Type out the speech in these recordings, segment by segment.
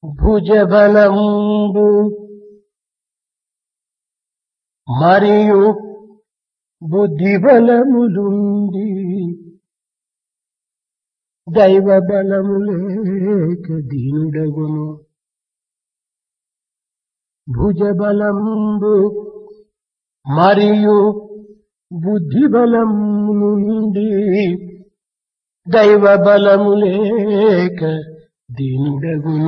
భుజబలంబు మరియు బుద్ధిబలములుండి దైవ బలము లేక దీనుడగును. భుజబలంబు మరియు బుద్ధిబలము నుండి దైవ బలము లేక దీనుడగును.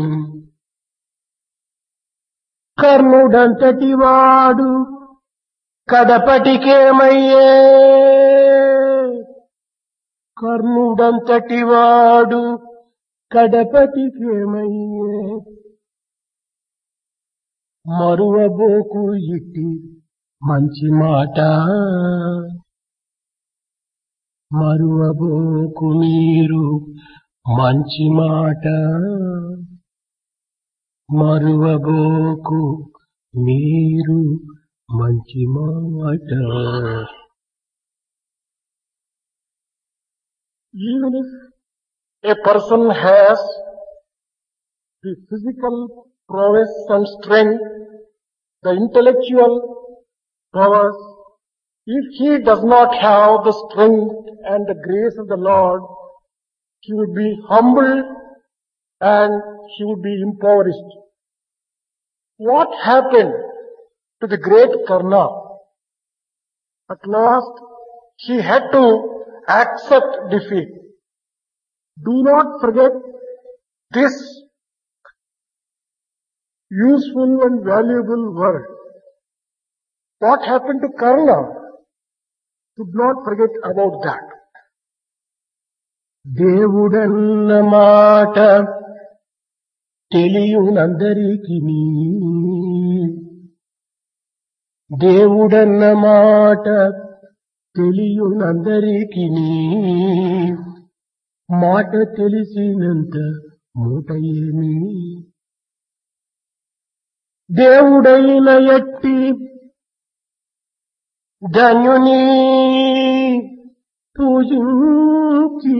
కర్ణుడంతటి వాడు కడపటికేమయ్యే, కర్ణుడంతటి వాడు కడపటికేమయ్యే. మరువబోకు ఇట్టి మంచి మాట, మరువబోకు మీరు మంచి మాట, మరువబోకు మీరు మంచి మాట. Even if a person has the physical prowess and strength, the intellectual powers, if he does not have the strength and the grace of the Lord, he would be humbled and he would be impoverished. What happened to the great Karna? At last, he had to accept defeat. Do not forget this useful and valuable word. What happened to Karna? Do not forget about that. దేవుడన్న మాట తెలియునందరికిని, దేవుడన్న మాట తెలియునందరికిని, మాట తెలిసినంత మూట ఏమి. దేవుడైన ఎట్టి ధన్యుని పూజించి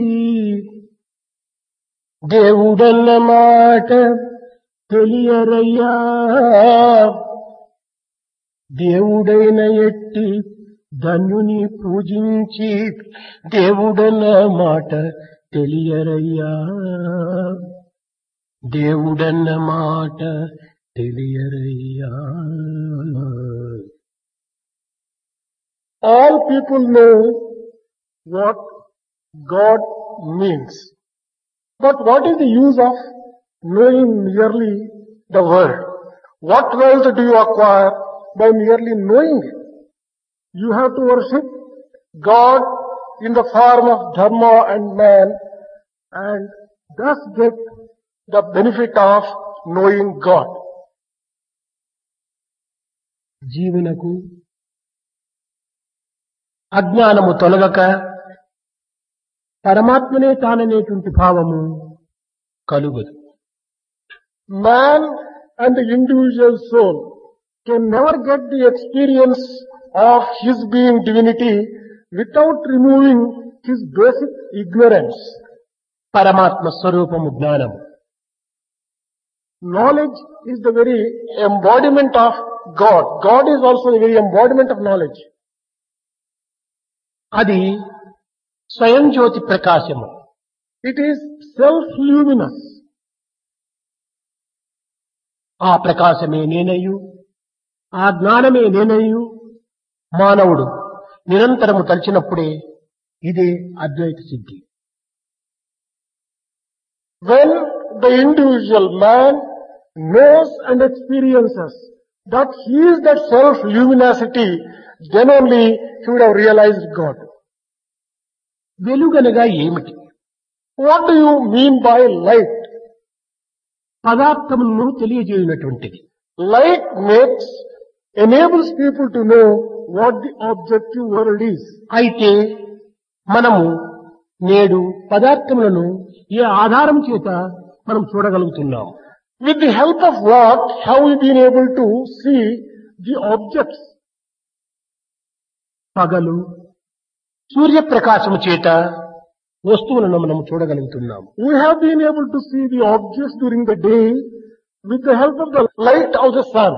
దేవుడన్న మాట తెలియరయ్యా. దేవుడైన ఎట్టి ధన్యుని పూజించి దేవుడన్న మాట తెలియరయ్యా, దేవుడన్న మాట తెలియరయ్యా. All people know what God means. But what is the use of knowing merely the word? What wealth do you acquire by merely knowing it? You have to worship God in the form of Dharma and man and thus get the benefit of knowing God. జీవునకు అజ్ఞానము తొలగక పరమాత్మనే తాననేటువంటి భావము కలుగదు. Man and the individual soul can never get the experience of his being divinity without removing his basic ignorance. పరమాత్మ స్వరూపము జ్ఞానము. Knowledge is the very embodiment of God. God is also the very embodiment of knowledge. అది స్వయం జ్యోతి ప్రకాశము. It is self-luminous. ఆ ప్రకాశమే నేనయ్యు, ఆ జ్ఞానమే నేనయ్యు మానవుడు నిరంతరము తలచినప్పుడే ఇదే అద్వైత సిద్ధి. When the individual man knows and experiences that he is that self-luminosity, then only he would have realized God. వెలుగనగా ఏమిటి? What do you mean by light? పదార్థములను తెలియజేయునటువంటిది. Light enables people to know what the objective world is. అయితే మనము నేడు పదార్థములను ఏ ఆధారం చేత మనం చూడగలుగుతున్నాం? With the help of what have we been able to see the objects? పగలు సూర్యప్రకాశము చేత వస్తువులను మనం చూడగలుగుతున్నాం. We have been able to see the objects during the day with the help of the light of the sun.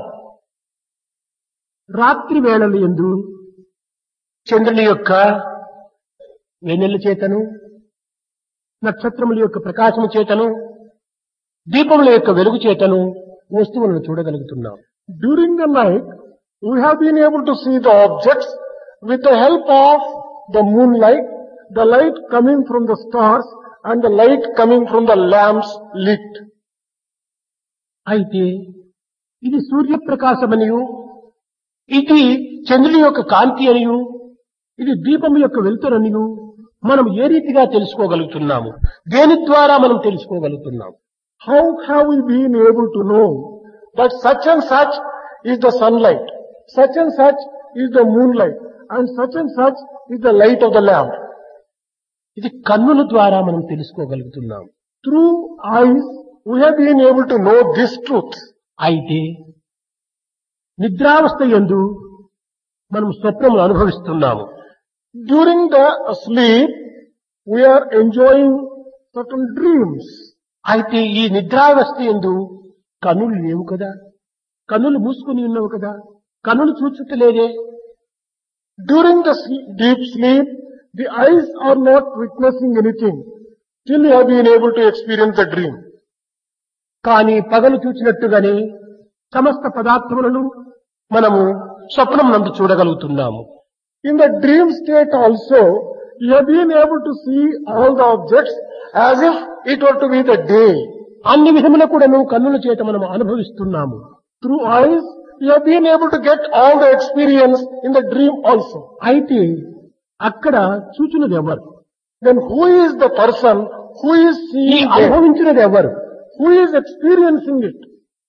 రాత్రి వేళల యందు చంద్రుని యొక్క వెన్నెల చేతను, నక్షత్రముల యొక్క ప్రకాశము చేతను, దీపముల యొక్క వెలుగు చేతను వస్తువులను చూడగలుగుతున్నాం. During the night, we have been able to see the objects with the help of the moonlight, the light coming from the stars and the light coming from the lamps lit. అయితే ఇది సూర్యప్రకాశమనియు, ఇది చంద్రుని యొక్క కాంతి అనియు, ఇది దీపం యొక్క వెలుతురనియు మనం ఏ రీతిగా తెలుసుకోగలుగుతున్నాము? దేని ద్వారా మనం తెలుసుకోగలుగుతున్నాము? How have we been able to know that such and such is the sunlight, such and such is the moonlight, and such is the light of the lamp? ఇది కన్నుల ద్వారా మనం తెలుసుకోగలుగుతున్నాం. Through eyes, we have been able to know this truth. అయితే నిద్రావస్థ యందు మనం స్వప్నములు అనుభవిస్తున్నాము. During the sleep, we are enjoying certain dreams. అయితే ఈ నిద్రావస్థ యందు కన్నులు లేవు కదా, కన్నులు మూసుకుని ఉన్నవు కదా, కన్నులు చూచుటలేదే. During the deep sleep, the eyes are not witnessing anything. Still you have been able to experience the dream. కానీ పగలు చూచినట్టుగానే సమస్త పదార్థములను మనము స్వప్నం నందు చూడగలుగుతున్నాము. In the dream state also, you have been able to see all the objects as if it were to be the day. అన్ని విధముల కూడాను కన్నుల చేత మనం అనుభవిస్తున్నాము. Through eyes, you have been able to get all the experience in the dream also. అయితే అక్కడ చూచినది ఎవరు? Then who is the person who is ఈ seeing it? అనుభవించినది ఎవరు? Who is experiencing it?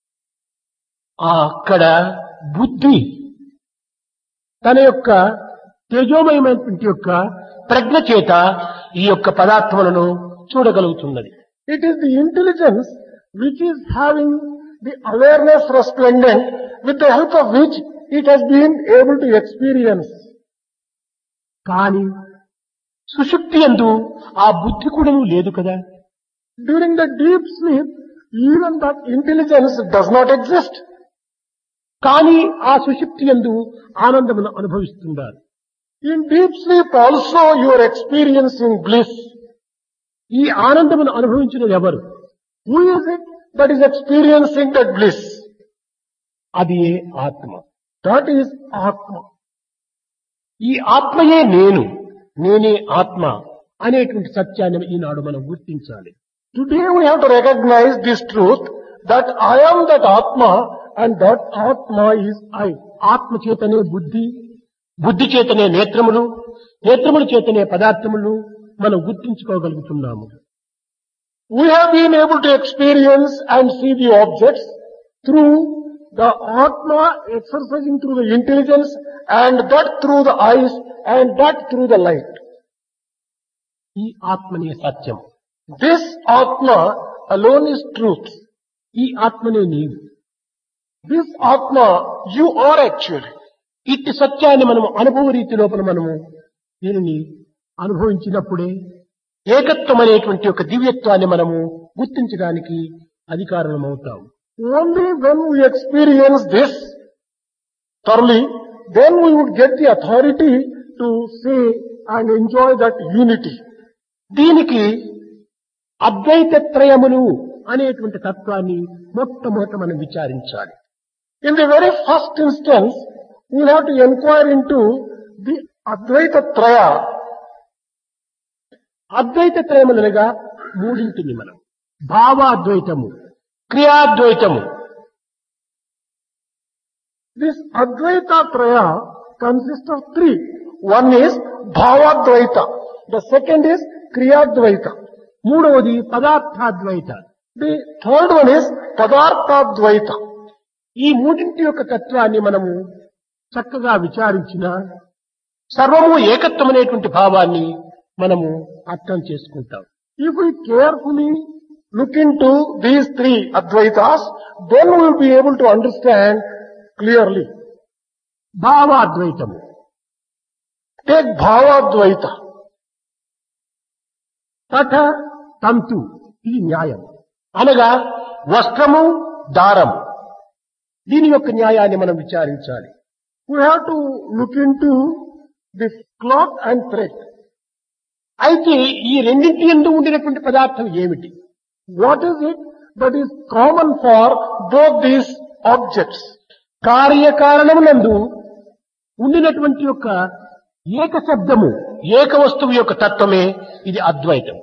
అక్కడ బుద్ధి తన యొక్క తేజోమయమైనటువంటి యొక్క ప్రజ్ఞ చేత ఈ యొక్క పదార్థములను చూడగలుగుతున్నది. It is the intelligence which is having the awareness resplendent, with the help of which it has been able to experience. కానీ సుషుప్తి యందు ఆ బుద్ధి కూడా లేదు కదా. During the deep sleep, even that intelligence does not exist. కానీ ఆ సుషుప్తి యందు ఆనందమును అనుభవిస్తున్నారు. In deep sleep also you are experiencing bliss. ఈ ఆనందమును అనుభవించినది ఎవరు? Who is it that is experiencing that bliss? అది ఆత్మ. That is Atma. ఈ ఆత్మయే నేను, నేనే ఆత్మ అనేటువంటి సత్యాన్ని ఈనాడు మనం గుర్తించాలి. Today we have to recognize this truth that I am that Atma and that Atma is I. ఆత్మ చేతనే బుద్ధి, బుద్ధి చేతనే నేత్రములు, నేత్రముల చేతనే పదార్థములు మనం గుర్తించుకోగలుగుతున్నాము. We have been able to experience and see the objects through the Atma exercising through the intelligence, and that through the eyes, and that through the light. ఈ ఆత్మనే సత్యం. This Atma alone is truth. ఈ ఆత్మనే నీవు. This Atma you are actually. ఇట్టి సత్యాన్ని మనము అనుభవ రీతి లోపల మనము దీనిని అనుభవించినప్పుడే ఏకత్వం అనేటువంటి ఒక దివ్యత్వాన్ని మనము గుర్తించడానికి అధికారం అవుతాం. Only when we experience this thoroughly, then we would get the authority to say and enjoy that unity. దీనికి అద్వైత త్రయములు అనేటువంటి తత్వాన్ని మొట్టమొదట మనం విచారించాలి. In the very first instance, we will have to inquire into the Advaita Traya. అద్వైత త్రయములనగా మూడింటిని మనం భావాద్వైతము, క్రియాద్వైతము. This Advaita Traya consists of three. One is Bhavadvaita. The second is Kriyadvaita. మూడవది పదార్థాద్వైత. The third one is Padarthadvaita. ఈ మూడింటి యొక్క తత్వాన్ని మనము చక్కగా విచారించిన సర్వము ఏకత్వం అనేటువంటి భావాన్ని మనము అర్థం చేసుకుంటాం. If we carefully look into these three Advaitas, then we will be able to understand clearly. భావాద్వైతము. Take Bhavadvaita. తట తంతు, ఇది న్యాయం. అనగా వస్త్రము, దారం. దీని యొక్క న్యాయాన్ని మనం విచారించాలి. We have to look into this cloth and thread. అయితే ఈ రెండింటి యందు ఉండినటువంటి పదార్థం ఏమిటి? What is it that is common for both these objects? కార్యకారణములందు ఉండినటువంటి యొక్క ఏక శబ్దము, ఏక వస్తువు యొక్క తత్వమే ఇది అద్వైతం.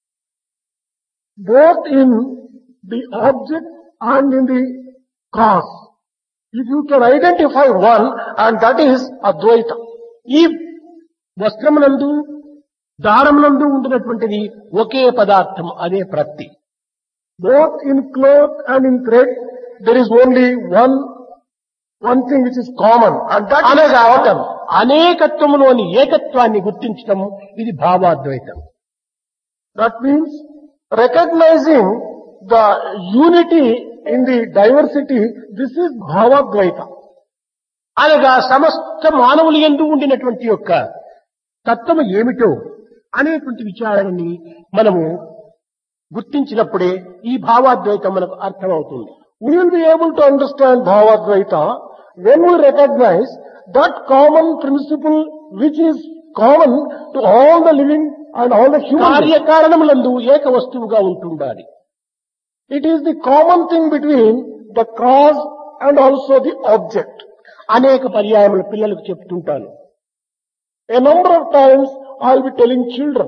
Both in the object and in the cause. If you can identify one, and that is Advaita. ఈ వస్త్రమునందు దారమునందు ఉండినటువంటిది ఒకే పదార్థం, అదే ప్రత్తి. Both in cloth and in thread, there is only one thing which is common, and that is అనగా atom. అనేకత్వములోని ఏకత్వాన్ని గుర్తించటం ఇది భావాద్వైతం. That means recognizing the unity in the diversity, this is Bhavadvaita. అనగా సమస్త మానవులు యందు ఉండినటువంటి యొక్క తత్వము ఏమిటో అనేటువంటి విచారణని మనము గుర్తించినప్పుడే ఈ భావాద్వైతం మనకు అర్థమవుతుంది. We will be able to understand Bhavadvaita when we recognize that common principle which is common to all the living and all the human beings. కార్యకారణములందు ఏక వస్తువుగా ఉంటుండాలి. It is the common thing between the cause and also the object. అనేక పర్యాయములు పిల్లలకు చెప్తుంటాను. A number of times I will be telling children,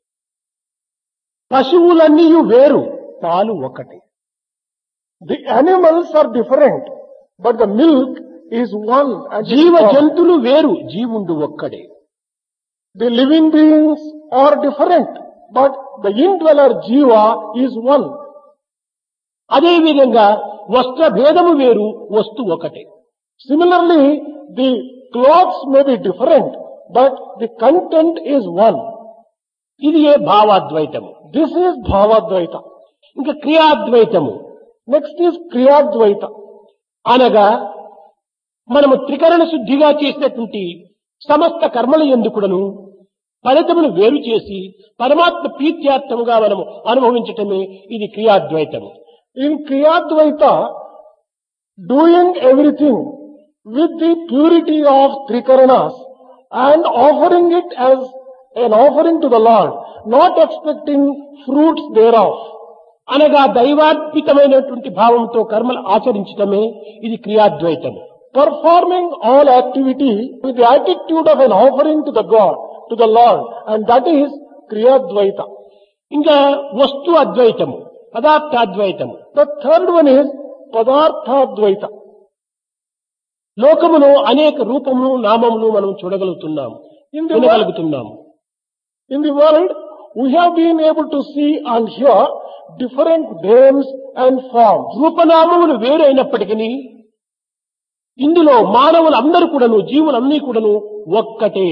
పశువులన్నీ వేరు, పాలు ఒకటి. the animals are different, but the milk is one. And జీవ జంతువులు వేరు, జీవుండు ఒక్కడే. the living beings are different, but the indweller Jiva is one. అదే విధంగా వస్త్ర భేదము వేరు, వస్తు ఒకటే. Similarly, the clothes may be different, but the content is one. ఇది ఏ భావాద్వైతము. This is Bhavadvaita. ఇంకా క్రియాద్వైతము. Next is Kriyadvaita. అనగా మనము త్రికరణ శుద్ధిగా చేసినటువంటి సమస్త కర్మల యందుకుడను ఫలితమును వేరు చేసి పరమాత్మ ప్రీత్యార్థముగా మనము అనుభవించటమే ఇది క్రియాద్వైతము. In Kriyadvaita, doing everything with the purity of Trikaranas and offering it as an offering to the Lord, not expecting fruits thereof. అనగా దైవార్పితమైనటువంటి భావంతో కర్మలు ఆచరించటమే ఇది క్రియాద్వైతము. Performing all activity with the attitude of an offering to the God, to the Lord, and that is Kriyadvaita. ఇంకా వస్తు అద్వైతము, పదార్థాద్వైతము. The third one is Padarthadvaita. లోకములో అనేక రూపములు నామములు మనం చూడగలుగుతున్నాము, వినగలుగుతున్నాము. In the world, we have been able to see and hear different names and forms. రూపనామములు వేరైనప్పటికీ ఇందులో మానవులు అందరూ కూడాను, జీవులన్నీ కూడాను ఒక్కటే.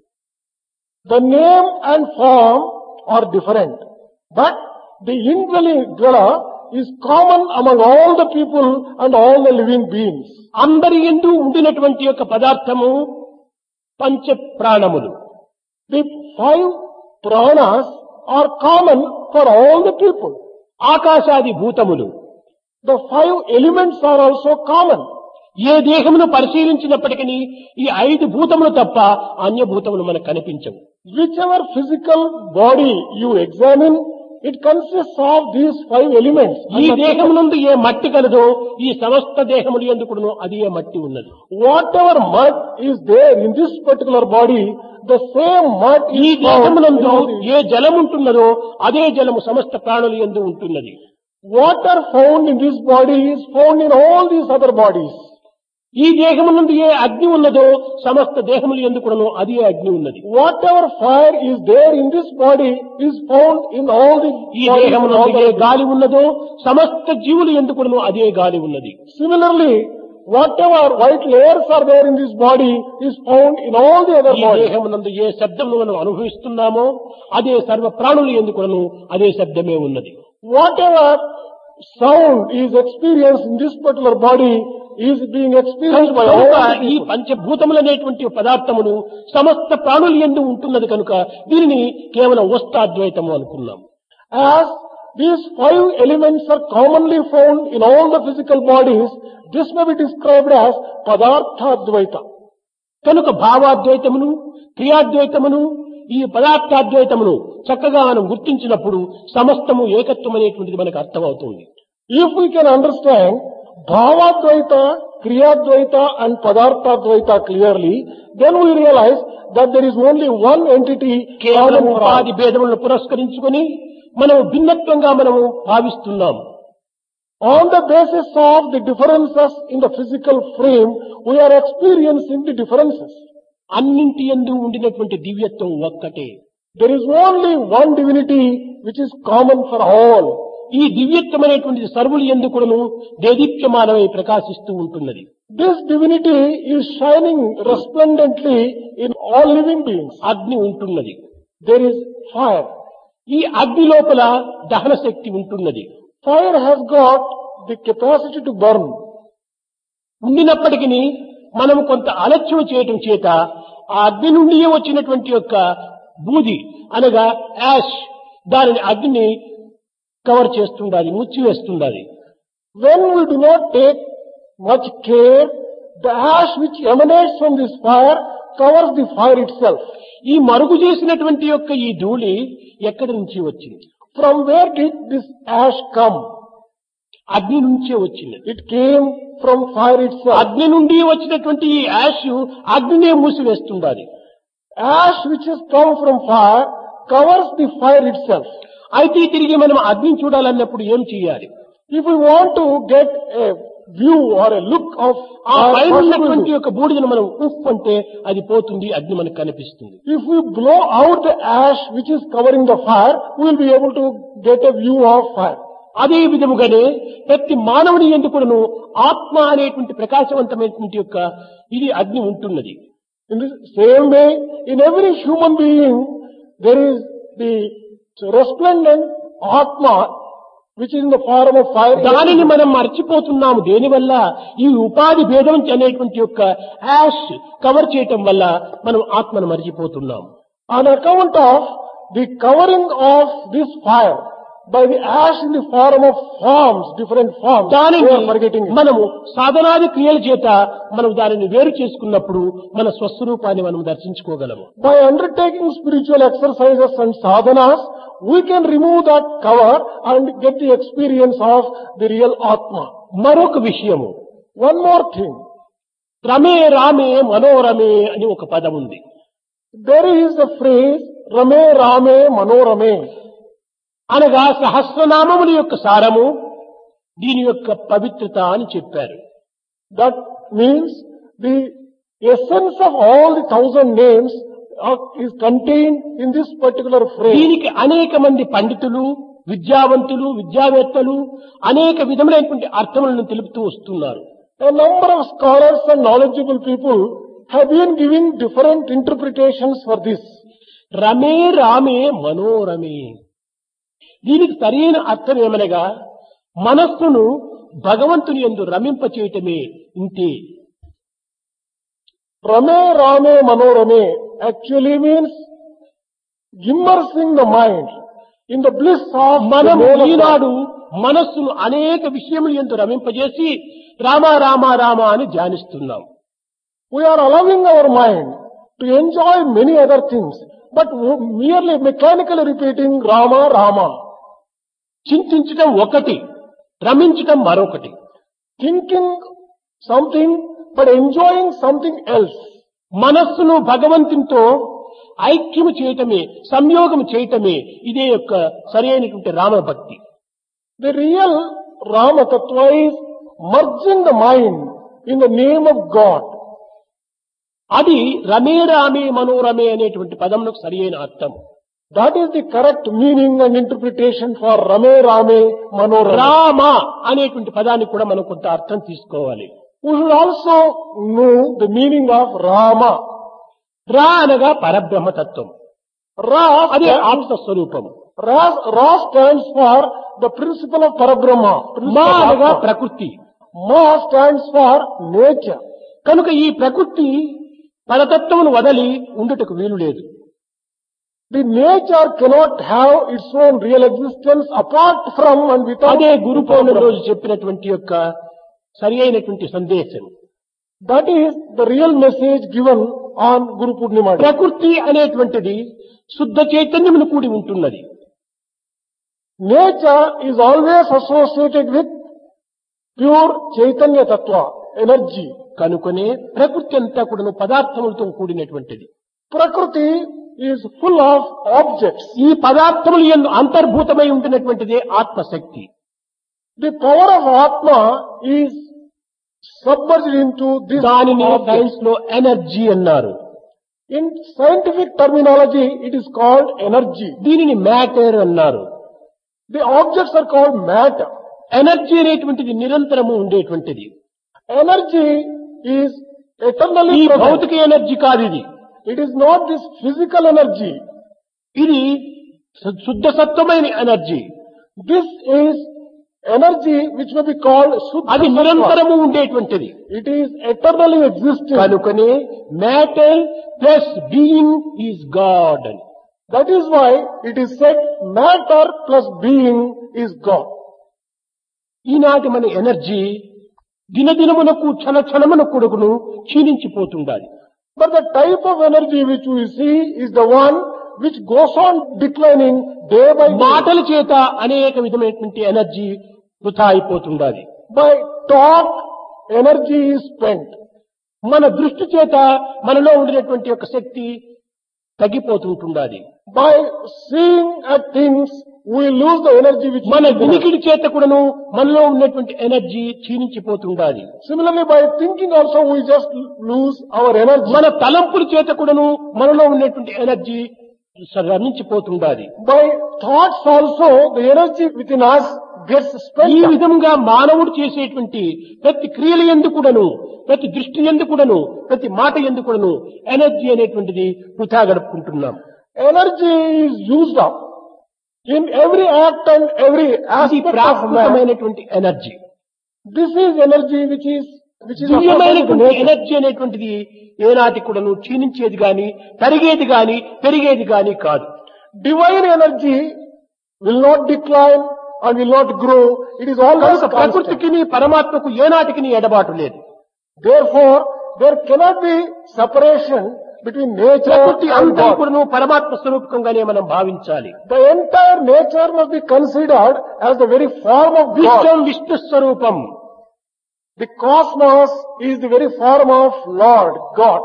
The name and form are different, but the indwelling dweller is common among all the people and all the living beings. అందరి యందు ఉండినటువంటి యొక్క పదార్థము పంచ ప్రాణములు. The 5 pranas are common for all the people. ఆకాశాది భూతములు. The 5 elements are also common. ఏ దేహమును పరిశీలించినప్పటికీ ఈ 5 భూతములు తప్ప అన్య భూతములు మనకు కనిపించవు. Whichever physical body you examine, it consists of these 5 elements. ఈ దేహమునందు ఏ మట్టి కలదో ఈ సమస్త దేహములు ఎందుకును అది ఏ మట్టి ఉన్నది. Whatever mud is there in this particular body, the same mud ఈ is found in దేహమునందు all these. ఏ జలము ఉంటున్నదో అదే జలము సమస్త ప్రాణులు యందు ఉంటున్నది. Water found in this body is found in all these other bodies. ఈ దేహమునందు ఏ అగ్ని ఉన్నదో సమస్త దేహములు ఎందుకును అదే అగ్ని ఉన్నది. Whatever fire is there in this body is found in all the ఈ bodies and all దేహమునందు ఏ the- గాలి ఉన్నదో సమస్త జీవులు ఎందుకును అదే గాలి ఉన్నది. Similarly, whatever white layers are there in this body is found in all the other ఈ bodies. దేహమునందు ఏ శబ్దమును మనం అనుభవిస్తున్నామో అదే సర్వ ప్రాణులు ఎందుకును అదే శబ్దమే ఉన్నది. Whatever sound is experienced in this particular body is being experienced by all కనుక the ఈ people. పంచభూతములనేటువంటి పదార్థములు సమస్త ప్రాణులు యందు ఉంటున్నది కనుక దీనిని కేవలం వస్తాద్వైతము అనుకున్నాం. As these five elements are commonly found in all the physical bodies. This may be described as Padartha Advaita. కనుక భావాద్వైతమును క్రియాద్వైతమును ఈ పదార్థాద్వైతమును చక్కగా మనం గుర్తించినప్పుడు సమస్తము ఏకత్వం అనేటువంటిది మనకు అర్థమవుతుంది. If we can understand Bhavadvaita, Kriyadvaita and Padarthadvaita clearly, then we realize that there is only one entity కేవలం common for all. ఉపాధి భేదములను పురస్కరించుకొని మనం భిన్నత్వంగా మనము భావిస్తున్నాం. On the basis of the differences in the physical frame, we are experiencing the differences. అన్నింటి యందు ఉండినటువంటి దివ్యత్వం ఒక్కటే. There is only one divinity which is common for all. ఈ దివ్యత్వం అనేటువంటిది సర్వులు యందు కూడాను దేదీప్యమానమై ప్రకాశిస్తూ ఉంటున్నది. This divinity is shining resplendently in all living beings. అగ్ని ఉంటున్నది. There is fire. ఈ అగ్ని లోపల దహన శక్తి ఉంటున్నది. Fire has got the capacity to burn. ఉండినప్పటికీ మనం కొంత ఆలస్యం చేయటం చేత ఆ అగ్ని నుండి వచ్చినటువంటి యొక్క బూది అనగా యాష్ దానిని అగ్నిని కవర్ చేస్తుండాలి, ముచ్చివేస్తుండాలి. When we do not take much care, the ash which emanates from this fire covers the fire itself. ఈ మరుగు చేసినటువంటి యొక్క ఈ ధూళి ఎక్కడి నుంచి వచ్చింది? From where did this ash come? అగ్ని నుంచే వచ్చింది. It came from fire itself. అగ్ని నుండి వచ్చినటువంటి ఈ యాష్ అగ్నినే మూసివేస్తుండాలి. Ash which has come from fire covers the fire itself. అయితే తిరిగి మనం అగ్నిని చూడాలన్నప్పుడు ఏం చేయాలి? If we want to get a view or a look of ఆ fire, పైన what should we ఉన్నటువంటి do? యొక్క బూడిదను మనం ఉఫ్ అంటే అది పోతుంది, అగ్ని మనకు కనిపిస్తుంది. If we blow out the ash which is covering the fire, we will be able to get a view of fire. అదే విధముగానే ప్రతి మానవుని ఎందుకును ఆత్మ అనేటువంటి ప్రకాశవంతమైనటువంటి యొక్క ఇది అగ్ని ఉంటున్నది. In the same way, in every human being, there is the resplendent Atma which is in the form of fire. దానిని మనం మర్చిపోతున్నాము. దేనివల్ల? ఈ ఉపాధి భేదం అనేటువంటి యొక్క యాష్ కవర్ చేయటం వల్ల మనం ఆత్మను మర్చిపోతున్నాం. On account of the covering of this fire by the ash in the form of forms, different forms, దానిని we are forgetting it. మనము సాధనాది క్రియల చేత మనం దానిని వేరు చేసుకున్నప్పుడు మన స్వస్వరూపాన్ని మనం దర్శించుకోగలము. By undertaking spiritual exercises and sadhanas, we can remove that cover and get the experience of the real Atma. మరొక విషయము, One more thing. రమే రామే మనోరమే అని ఒక పదం ఉంది. There is a phrase, Rame Rame Manorame. అనగా సహస్రనామముల యొక్క సారము దీని యొక్క పవిత్రత అని చెప్పారు. That means the essence of all the 1,000 names is contained in this particular phrase. దీనికి అనేక మంది పండితులు, విద్యావంతులు, విద్యావేత్తలు అనేక విధములైనటువంటి అర్థములను తెలుపుతూ వస్తున్నారు. A number of scholars and knowledgeable people have been giving different interpretations for this. రమే రామే మనోరమే, దీనికి సరైన అర్థం ఏమనగా మనస్సును భగవంతుని యందు రమింపచేయటమే. ఇంతే. Rame Rame Manorame actually means immersing the mind in the bliss of the మనం known of God. ఈనాడు మనస్సును అనేక విషయముల యందు రమింపజేసి రామ రామ రామ అని ధ్యానిస్తున్నాం. We are allowing our mind to enjoy many other things, but merely mechanically repeating Rama Rama. చింతించటం ఒకటి, రమించటం మరొకటి. Thinking something but enjoying something else. మనస్సును భగవంతునితో ఐక్యము చేయటమే, సంయోగము చేయటమే ఇదే యొక్క సరైనటువంటి రామభక్తి. The real Rama Tattva is merging the mind in the name of God. అది రమే రామే మనోరమే అనేటువంటి పదమునకు సరియైన అర్థం. That is the correct meaning and interpretation for Rame Rame Manorama. Rama అనేటువంటి పదానికి కూడా మనం కొంత అర్థం తీసుకోవాలి. We should also know the meaning of Rama. రా అనగా పరబ్రహ్మతత్వం, Ra, అదే ఆత్మస్వరూపం. Ra stands for the principle of Parabrahma. మా Principle of అనగా Atma. ప్రకృతి. Ma stands for nature. కనుక ఈ ప్రకృతి పరతత్వమును వదలి ఉండుటకు వీలు లేదు. The nature cannot have its own real existence apart from and without. అదే గురు పౌర్ణమి రోజు చెప్పినటువంటి యొక్క సరి అయినటువంటి సందేశం. That is the real message given on Guru Purnima. ప్రకృతి అనేటువంటిది శుద్ధ చైతన్యమును కూడి ఉంటున్నది. Nature is always associated with pure Chaitanya Tattva, energy. కనుకనే ప్రకృతి అంతా కూడాను పదార్థములతో కూడినటువంటిది. Prakriti is full of objects. ఈ పదార్థములు యందు అంతర్భూతమై ఉంటున్నటువంటిదే ఆత్మశక్తి. The power of Atma is submerged into this దానిని object. సైన్స్ లో ఎనర్జీ అన్నారు. In scientific terminology, it is called energy. దీనిని మ్యాటర్ అన్నారు. The objects are called matter. Energy అనేటువంటిది నిరంతరము ఉండేటువంటిది. Energy is ఈ eternally present. భౌతిక ఎనర్జీ కాదు ఇది. It is not this physical energy. ఇది శుద్ధ సత్వమైన energy. This is energy which may be called Shuddha అది Sattva. నిరంతరము ఉండేటువంటిది. It is eternally existing. కనుకనే matter plus being is god అని. That is why it is said matter plus being is God. ఈనాటి మన ఎనర్జీ దినదినమునకు క్షణ క్షణమునకు కొడుకును క్షీణించిపోతుండాలి. But the type of energy which we see is the one which goes on declining day by day. మాటల చేత అనేక విధమైనటువంటి energy వృథా అయిపోతుండాలి. By talk, energy is spent. మన దృష్టి చేత మనలో ఉండినటువంటి యొక్క శక్తి తగ్గిపోతుంటుండాలి. By seeing at things, we lose the energy which మన is within us. వినికిడి చేత కూడాను మనలో ఉన్నటువంటి ఎనర్జీ క్షీణించిపోతుండాలి. Similarly, by thinking also, we just lose our energy. మన తలంపుల చేత కూడాను మనలో ఉన్నటువంటి ఎనర్జీ సరణించిపోతుండాలి. By thoughts also, the energy within us gets ఈ spent. విధంగా మానవుడు చేసేటువంటి ప్రతి క్రియల యందు కూడాను, ప్రతి దృష్టి యందు కూడాను, ప్రతి మాట యందు కూడాను ఎనర్జీ అనేటువంటిది వృథా గడుపుకుంటున్నాం. Energy is used up in every act and every అది aspect of man. ప్రాకృతమైనటువంటి energy. This is energy which is associated with దివ్యమైనటువంటి nature. ఎనర్జీ అనేటువంటిది ఏనాటి కూడాను క్షీణించేది గాని, తరిగేది గాని, పెరిగేది గాని కాదు. Divine energy will not decline and will not grow. It is always కనుక constant. ప్రకృతికి పరమాత్మకు ఏనాటికి ఎడబాటు లేదు. Therefore, there cannot be separation between nature ప్రకృతి and అంతా God. కూడాను పరమాత్మ స్వరూపకంగానే మనం భావించాలి. The entire nature must be considered as the very form of God. విశ్వం విష్ణు స్వరూపం. The cosmos is the very form of Lord, God.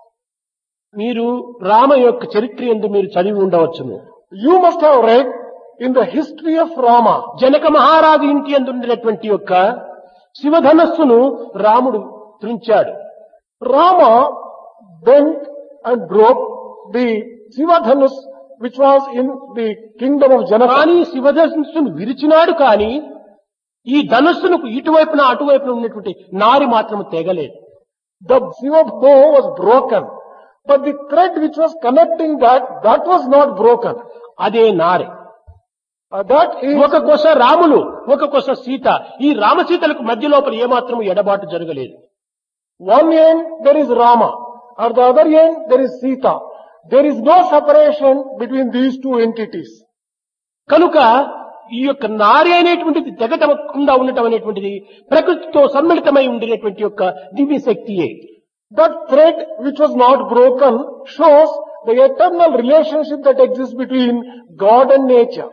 మీరు రామ యొక్క చరిత్ర యందు మీరు చదివి ఉండవచ్చును. You must have read in the history of Rama. Janaka మహారాజు ఇంటి యందు ఉండినటువంటి యొక్క శివధనస్సును రాముడు త్రుంచాడు. Rama bent and broke the Sivadhanus which was in the kingdom of Janaka. కానీ శివధనుస్సును విరిచినాడు కానీ ఈ ధనుస్సునకు ఇటువైపున అటువైపున ఉన్నటువంటి నారి మాత్రం తెగలేదు. The Shiva bow was broken, but the thread which was connecting that was not broken. అదే నారి. That is, ఒక కొస రాములు, ఒక కొస సీత. ఈ రామసీతలకు మధ్య లోపల ఏమాత్రం ఎడబాటు జరగలేదు. one end there is Rama, at the other end there is Sita. There is no separation between these two entities. కనుక ఈ యొక్క నారి అనేటువంటిది తెగటకుండా ఉండటం అనేటువంటిది ప్రకృతితో సమ్మిళితమై ఉండినటువంటి యొక్క దివ్య శక్తియే. That thread which was not broken shows the eternal relationship that exists between God and nature.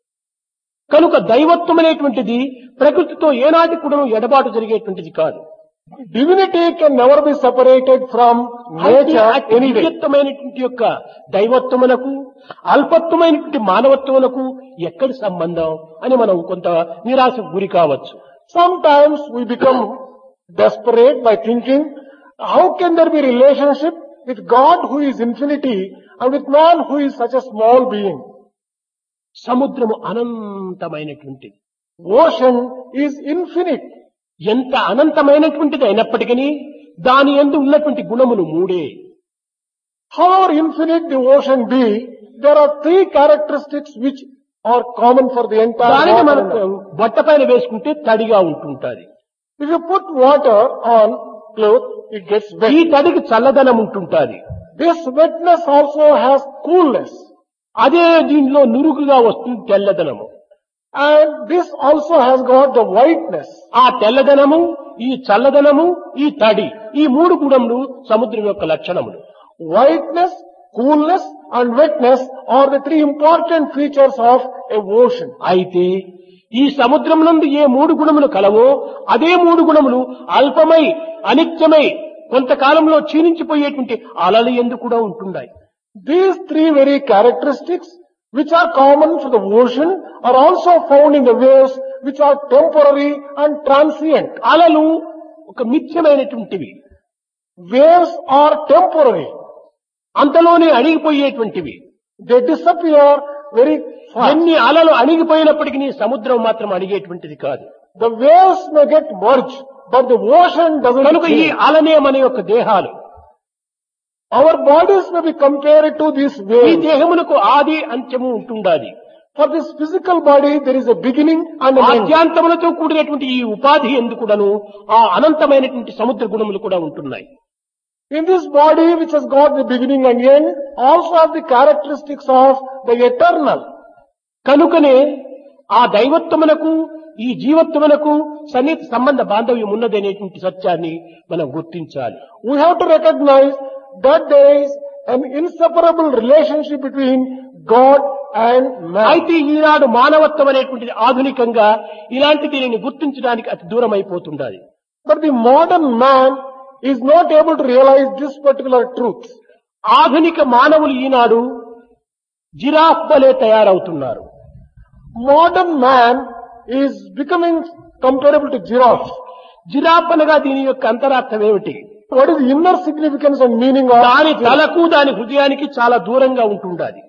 కనుక దైవత్వం అనేటువంటిది ప్రకృతితో ఏనాటి కూడా ఎడబాటు జరిగేటువంటిది కాదు. Divinity can never be separated from nature any day. దివ్యత్వమైనటువంటి యొక్క దైవత్వమునకు అల్పత్వమైనటువంటి మానవత్వమునకు ఎక్కడి సంబంధం అని మనం కొంత నిరాశకు గురి కావచ్చు. Sometimes we become desperate by thinking, how can there be relationship with God who is infinity and with man who is such a small being? సముద్రము అనంతమైనటువంటిది. Ocean is infinite. ఎంత అనంతమైనటువంటిది అయినప్పటికీ దాని యందు ఉన్నటువంటి గుణములు మూడే. However infinite the ocean be, there are three characteristics which are common for the entire దానిని water. మనకు బట్ట పైన వేసుకుంటే తడిగా ఉంటుంటాది. If you put water on cloth, it gets ఈ wet. తడికి చల్లదనం ఉంటుంటాది. This wetness also has coolness. అదే దీనిలో నురుగుగా వస్తుంది తెల్లదనము. And this also has got the whiteness. ఆ తెల్లదనము, ఈ చల్లదనము, ఈ తడి, ఈ మూడు గుణములు సముద్రం యొక్క లక్షణములు. Whiteness, coolness and wetness are the three important features of a ocean. అయితే ఈ సముద్రం నందు ఏ మూడు గుణములు కలవో అదే మూడు గుణములు అల్పమై అనిత్యమై కొంతకాలంలో క్షీణించిపోయేటువంటి అలలు యందు కూడా ఉంటున్నాయి. These three very characteristics which are common for the ocean are also found in the waves which are temporary and transient. అలలు ఒక మిథ్యమైనటువంటివి, Waves are temporary. అంతలోనే అణిగిపోయేటువంటివి. They disappear very fast. ఎన్ని అలలు అణిగిపోయినప్పటికీ సముద్రం మాత్రం అణిగేటువంటిది కాదు. The waves may get merged, but the ocean doesn't కనుక ఈ change. అలనే మన యొక్క దేహాలు. Our bodies may be compared to these ఈ waves. దేహమునకు ఆది అంత్యము ఉంటుండాలి. For this physical body, there is a beginning and an end. ఆద్యాంతములతో కూడినటువంటి ఈ ఉపాధి ఎందుకుడను ఆ అనంతమైనటువంటి సముద్ర గుణములు కూడా ఉంటున్నాయి. In this body, which has got the beginning and end, also have the characteristics of the eternal. కనుకనే ఆ దైవత్వమునకు ఈ జీవత్వమునకు సన్నిహిత సంబంధ బాంధవ్యం ఉన్నదనేటువంటి సత్యాన్ని మనం గుర్తించాలి. We have to recognize that there is an inseparable relationship between God and man. అయితే ఈనాడు మానవత్వం అనేటువంటిది ఆధునికంగా ఇలాంటి దీనిని గుర్తించడానికి అతి దూరం అయిపోతుండాలి. But the modern man is not able to realize this particular truth. ఆధునిక మానవులు ఈనాడు జిరాఫ్ వలె తయారవుతున్నారు. Modern man is becoming comparable to giraffe. Giraffe అనగా దీని యొక్క అంతరార్థం ఏమిటి? What is the inner significance and meaning of దాని giraffe? తలకు దాని హృదయానికి చాలా దూరంగా ఉంటుండాలి.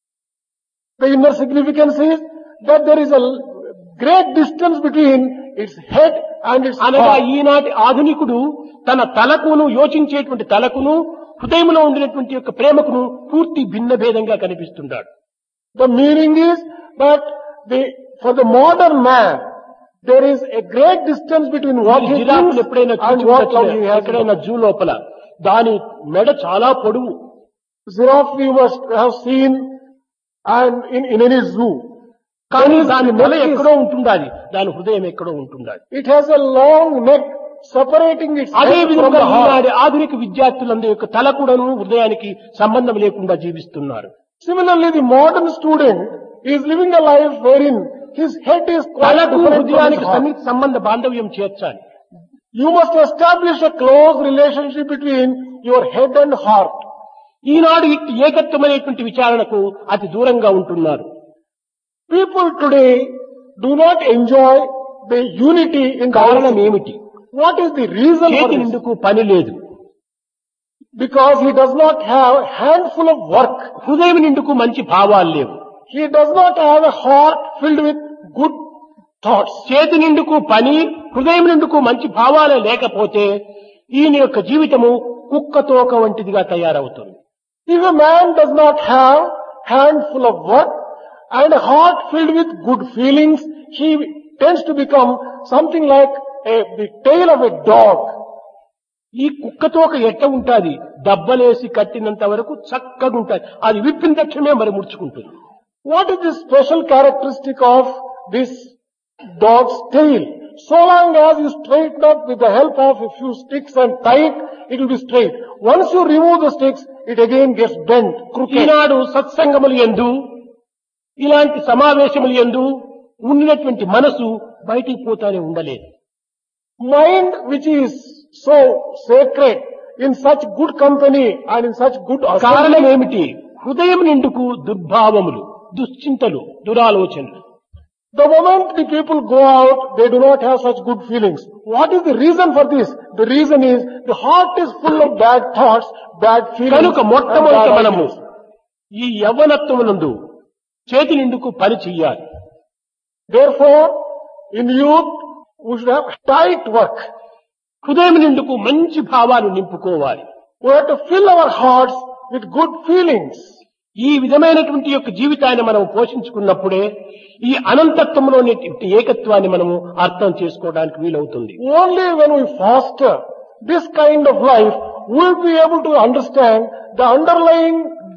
The inner significance is that there is a great distance between its head and its అనగా heart. ఈనాటి ఆధునికుడు తన తలకును యోచించేటువంటి తలకును హృదయంలో ఉండినటువంటి యొక్క ప్రేమకును పూర్తి భిన్న భేదంగా కనిపిస్తున్నాడు. The meaning is that for the modern man, there is a great distance between what he జిరాఫ్ను thinks ఎప్పుడైనా and what love he has. ఎక్కడైనా జూ లోపల దాని మెడ చాలా పొడవు. Giraffe we must have seen and in any zoo. కానీ There is దాని the మెడ neck is- ఎక్కడో ఉంటుండాలి, దాని హృదయం ఎక్కడో ఉంటుండాలి. It has a long neck separating its అదే head from విధంగా the heart. ఈనాటి ఆధునిక విద్యార్థులందరి యొక్క తల కూడాను హృదయానికి సంబంధం లేకుండా జీవిస్తున్నారు. Similarly, the modern student is living a life wherein his head is quite తలకు different from his హృదయానికి heart. సన్నిహిత సంబంధ బాంధవ్యం చేర్చాలి. You must establish a close relationship between your head and heart. ఈనాడు ఇట్టి ఏకత్వమైనటువంటి విచారణకు అతి దూరంగా ఉంటున్నారు. People today do not enjoy the unity in కారణం diversity. ఏమిటి? What is the reason for చేతి this? నిండుకు పని లేదు, Because he does not have a handful of work. హృదయం నిండుకు మంచి భావాలు లేవు. He does not have a heart filled with good thoughts. చేతి నిండుకు పని, హృదయం నిండుకు మంచి భావాలే లేకపోతే ఈయన యొక్క జీవితము కుక్కతోక వంటిదిగా తయారవుతుంది. If a man does not have handful of work and a heart filled with good feelings, he tends to become something like the tail of a dog. ఈ కుక్కతోక ఎట్ట ఉంటాది? దబ్బలేసి కట్టినంత వరకు చక్కగా ఉంటాది, అది విప్పిన తక్షణమే మరి ముడుచుకుంటుంది. What is the special characteristic of this dog's tail? So long as you straighten up with the help of a few sticks and tie it, it will be straight. Once you remove the sticks, it again gets bent, crooked. ఈనాడు సత్సంగములు యందు ఇలాంటి సమావేశములు యందు ఉన్నటువంటి మనసు బయటికి పోతానే ఉండలేదు. Mind which is so sacred in such good company and in such good కారణం assembly. ఏమిటి? హృదయం నిండుకు దుర్భావములు, దుశ్చింతలు, దురాలోచనలు. The moment the people go out, they do not have such good feelings. What is the reason for this? The reason is the heart is full of bad thoughts, bad feelings. కనుక and మొట్టమొదట bad మనము ideas. ఈ యవ్వనత్వమునందు చేతి నిండుకు పని చెయ్యాలి. Therefore, in youth, we should have tight work. హృదయం నిండుకు మంచి భావాలు నింపుకోవాలి. We have to fill our hearts with good feelings. ఈ విధమైనటువంటి యొక్క జీవితాన్ని మనం పోషించుకున్నప్పుడే ఈ అనంతత్వంలోని ఏకత్వాన్ని మనము అర్థం చేసుకోవడానికి వీలవుతుంది. Only when we foster this kind of life, we will be able to understand the underlying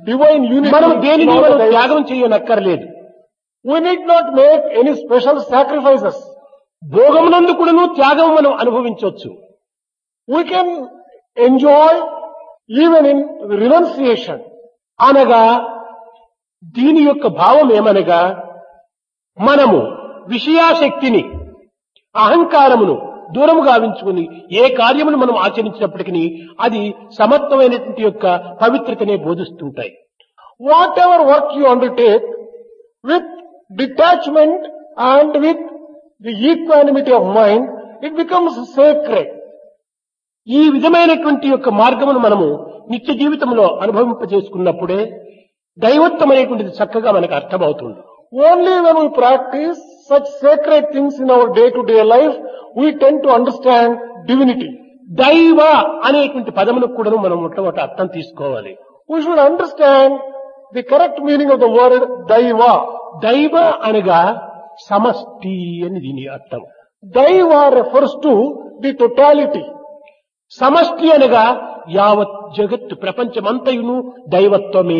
divine unity. మనం దేనిని in all మనం the త్యాగం చేయనక్కర్లేదు. We need not make any special sacrifices. భోగమునందు కూడాను త్యాగం మనం అనుభవించవచ్చు. We can enjoy even in renunciation. అనగా దీని యొక్క భావం ఏమనగా మనము విషయాశక్తిని అహంకారమును దూరము గావించుకుని ఏ కార్యమును మనం ఆచరించినప్పటికీ అది సమత్వమైనటువంటి యొక్క పవిత్రతనే బోధిస్తుంటాయి. Whatever work you undertake with detachment and with the equanimity of mind, it becomes sacred. ఈ విధమైనటువంటి యొక్క మార్గమును మనము నిత్య జీవితంలో అనుభవింపజేసుకున్నప్పుడే దైవత్వం అనేటువంటిది చక్కగా మనకు అర్థమవుతుంది. Only when we practice such sacred things in our day-to-day life, we tend to understand divinity. దైవ అనేటువంటి పదమును కూడా మనం మొట్టమొదట అర్థం తీసుకోవాలి. We should understand the correct meaning of the word Daiva. దైవ అనగా సమష్టి అని దీని అర్థం. Daiva refers to the totality. సమష్టి అనగా యావత్ జగత్తు ప్రపంచమంతయును దైవత్వమే.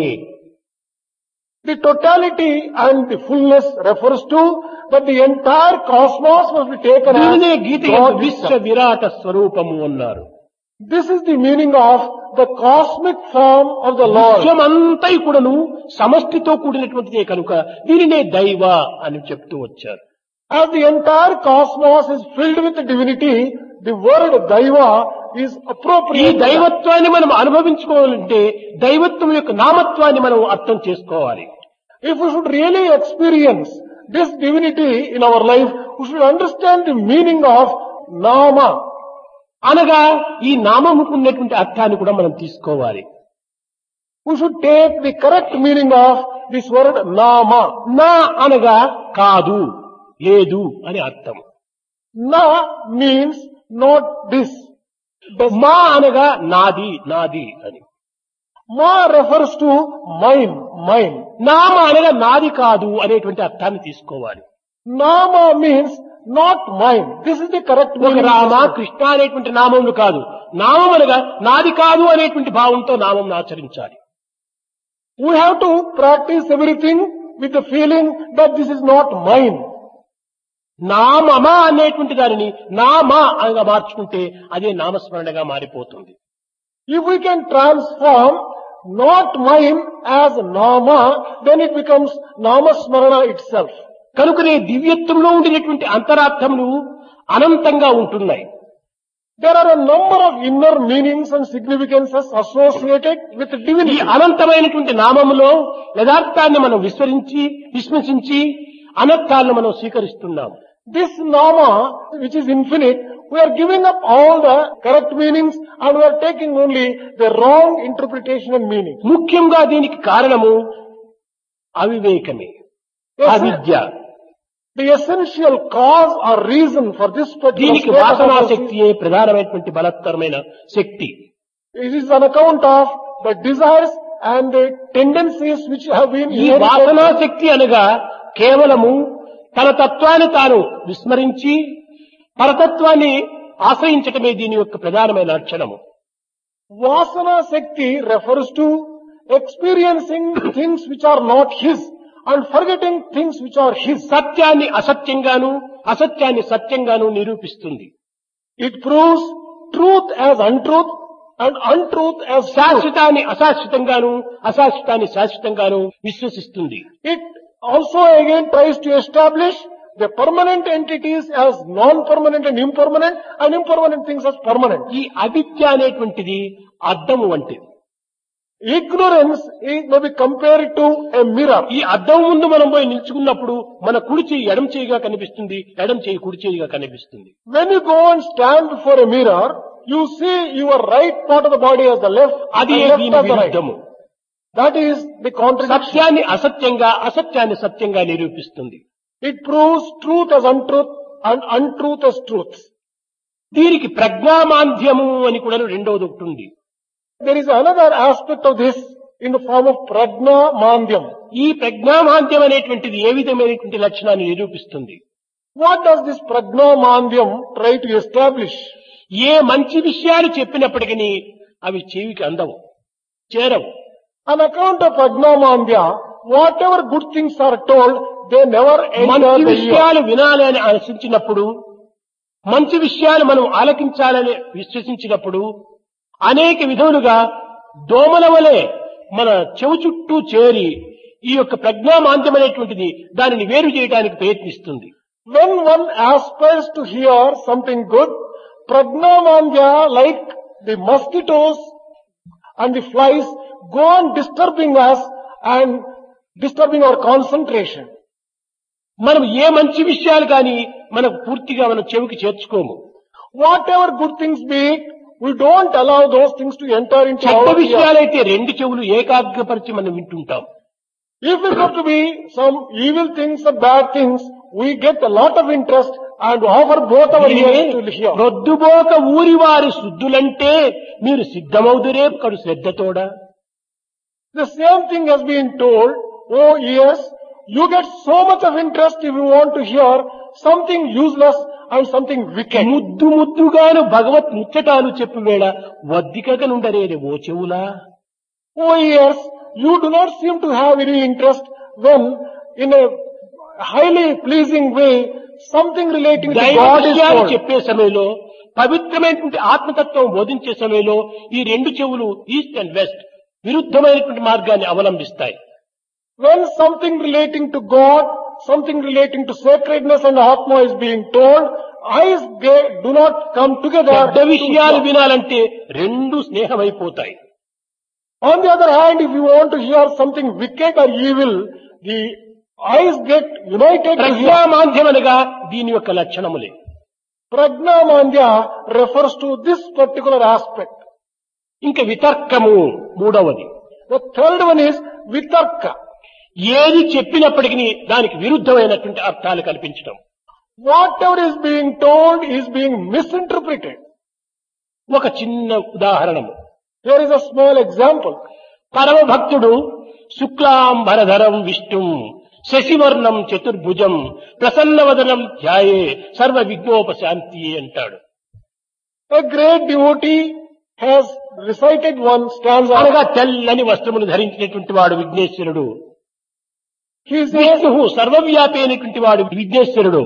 The totality and the fullness refers to that the entire cosmos must be taken దీనినే as గీత God విశ్వ Himself. విరాట స్వరూపము అన్నారు. This is the meaning of the cosmic form of the Lord. విశ్వమంతయు కూడాను సమష్టితో కూడినటువంటిదే కనుక దీనినే దైవ అని చెప్తూ వచ్చారు. As the entire cosmos is filled with divinity, the word Daiva is ఈ appropriate. దైవత్వాన్ని మనం అనుభవించుకోవాలంటే దైవత్వం యొక్క నామత్వాన్ని మనం అర్థం చేసుకోవాలి. If we should really experience this divinity in our life, we should understand the meaning of Nama. అనగా ఈ నామముకు ఉన్నటువంటి అర్థాన్ని కూడా మనం తీసుకోవాలి. We should take the correct meaning of this word Nama. నా అనగా కాదు లేదు అని అర్థం. Na means not this. మా అనగా నాది నాది అని. Ma refers to mine, mine. నామ అనగా నాది కాదు అనేటువంటి అర్థాన్ని తీసుకోవాలి. Nama means not mine. This is the correct ఒక meaning. రామ కృష్ణ అనేటువంటి నామములు కాదు. నామం అనగా నాది కాదు అనేటువంటి భావంతో నామం ఆచరించాలి. We have to practice everything with the feeling that this is not mine. నామమా అనేటువంటి దానిని నామా అనగా మార్చుకుంటే అదే నామస్మరణగా మారిపోతుంది. If we can transform not mine as Nama, then it becomes Namasmarana itself. కనుకనే దివ్యత్వంలో ఉండినటువంటి అంతరార్థములు అనంతంగా ఉంటున్నాయి. There are a number of inner meanings and significances associated with ఈ divinity. అనంతమైనటువంటి నామములో యథార్థాన్ని మనం విశ్వసించి అనర్థాలను మనం స్వీకరిస్తున్నాం. This Nama, which is infinite, we are giving up all the correct meanings and we are taking only the wrong interpretation and meaning. ముఖ్యంగా దీనికి కారణము అవివేకమే, అవిద్య. The essential cause or reason for this దీనికి particular వాసనా state of శక్తియే ప్రధానమైనటువంటి బలత్తరమైన శక్తి. it is on account of the desires and the tendencies which have been ఈ వాసనా inherited. శక్తి అనగా కేవలము తన తత్వాన్ని తాను విస్మరించి పరతత్వాన్ని ఆశ్రయించటమే దీని యొక్క ప్రధానమైన లక్షణము. Vasana Shakti refers to experiencing things which are not his and forgetting things which are his. సత్యాన్ని అసత్యంగాను అసత్యాన్ని సత్యంగాను నిరూపిస్తుంది. It proves truth as untruth and untruth as truth. శాశ్వతాన్ని అశాశ్వతంగాను అశాశ్వతాన్ని శాశ్వతంగాను విశ్వసిస్తుంది. It also again tries to establish the permanent entities as non-permanent and impermanent things as permanent. ఈ అవిద్య అనేటువంటిది అద్దము వంటిది. Ignorance may be compared to a mirror. ఈ అద్దం ముందు మనం పోయి నిల్చుకున్నప్పుడు మన కుడి చేయి ఎడం చేయిగా కనిపిస్తుంది, ఎడం చేయి కుడి చేయిగా కనిపిస్తుంది. When you go and stand before a mirror, you see your right part of the body as the left అది and left దీని as the right. విరుద్ధము. That is the contradiction. సత్యాన్ని అసత్యంగా అసత్యాన్ని సత్యంగా నిరూపిస్తుంది. It proves truth as untruth and untruth as truth. దీనికి ప్రజ్ఞామాంధ్యము అని కూడా రెండవది ఒకటి ఉంది. There is another aspect of this in the form of prajna mandhyam. ఈ ప్రజ్ఞామాంధ్యం అనేటువంటిది ఏ విధమైనటువంటి లక్షణాన్ని నిరూపిస్తుంది? What does this prajna mandhyam try to establish? ఏ మంచి విషయాలు చెప్పినప్పటికీ అవి చెవికి అందవు, చేరవు. On account of Pragnamandya, whatever good things are told, they never enter మంచి the ear. విషయాలు వినాలి అని ఆశించినప్పుడు, మంచి విషయాలు మనం ఆలకించాలని విశ్వసించినప్పుడు అనేక విధములుగా దోమల వలె మన చెవు చుట్టూ చేరి ఈ యొక్క ప్రజ్ఞామాంద్యమైనటువంటిది దానిని వేరు చేయడానికి ప్రయత్నిస్తుంది. When one aspires to hear something good, Pragnamandya, like the mosquitoes and the flies, go on disturbing us and disturbing our concentration. మనం ఏ మంచి విషయాలు కానీ మనకు పూర్తిగా మన చెవికి చేర్చుకోము. Whatever good things be it, we don't allow those things to enter into చెడ్డ our ear. విషయాలైతే రెండు చెవులు ఏకాగ్రపరిచి మనం వింటుంటాం. If it were to be some evil things or bad things, we get a lot of interest and offer both our ears to hear. రొద్దుబోక ఊరి వారి శుద్ధులంటే మీరు సిద్ధమవుదురే కడు శ్రద్ధతోడ. The same thing has been told, oh ears, you get so much of interest if you want to hear something useless and something wicked. ముద్దు ముద్దుగాను భగవత్ ముచ్చటాలు చెప్పు వేళ వద్దికనుండరేరే ఓ చెవులా. Oh ears, you do not seem to have any interest when in a highly pleasing way something relating to దైవ God is విషయాలు told. చెప్పే సమయంలో, పవిత్రమైనటువంటి ఆత్మతత్వం బోధించే సమయంలో ఈ రెండు చెవులు ఈస్ట్ అండ్ వెస్ట్ విరుద్ధమైనటువంటి మార్గాన్ని అవలంబిస్తాయి. When something relating to God, something relating to sacredness and Atma is being told, eyes do not come together. పెద్ద to విషయాలు hear. వినాలంటే రెండు స్నేహమైపోతాయి. On the other hand, if you want to hear something wicked or evil, the eyes get united to hear. ప్రజ్ఞామాంద్యం అనగా దీని యొక్క లక్షణములే. Pragnamandya refers to this particular aspect. ఇంకా వితర్కము మూడవది. The third one is vitarka. ఏది చెప్పినప్పటికీ దానికి విరుద్ధమైనటువంటి అర్థాలు కల్పించడం. Whatever is being told is being misinterpreted. ఒక చిన్న ఉదాహరణము. Here is a small example. పరమ భక్తుడు శుక్లాంబరధరం విష్ణుం శశివర్ణం చతుర్భుజం ప్రసన్నవదనం ధ్యాయే సర్వ విఘ్నోపశాంతి అంటాడు. A great devotee has recited one stanza. అనగా తెల్లని వస్త్రములు ధరించినటువంటి వాడు విఘ్నేశ్వరుడు. He says, విష్ణువు సర్వవ్యాపి అయినటువంటి వాడు విఘ్నేశ్వరుడు.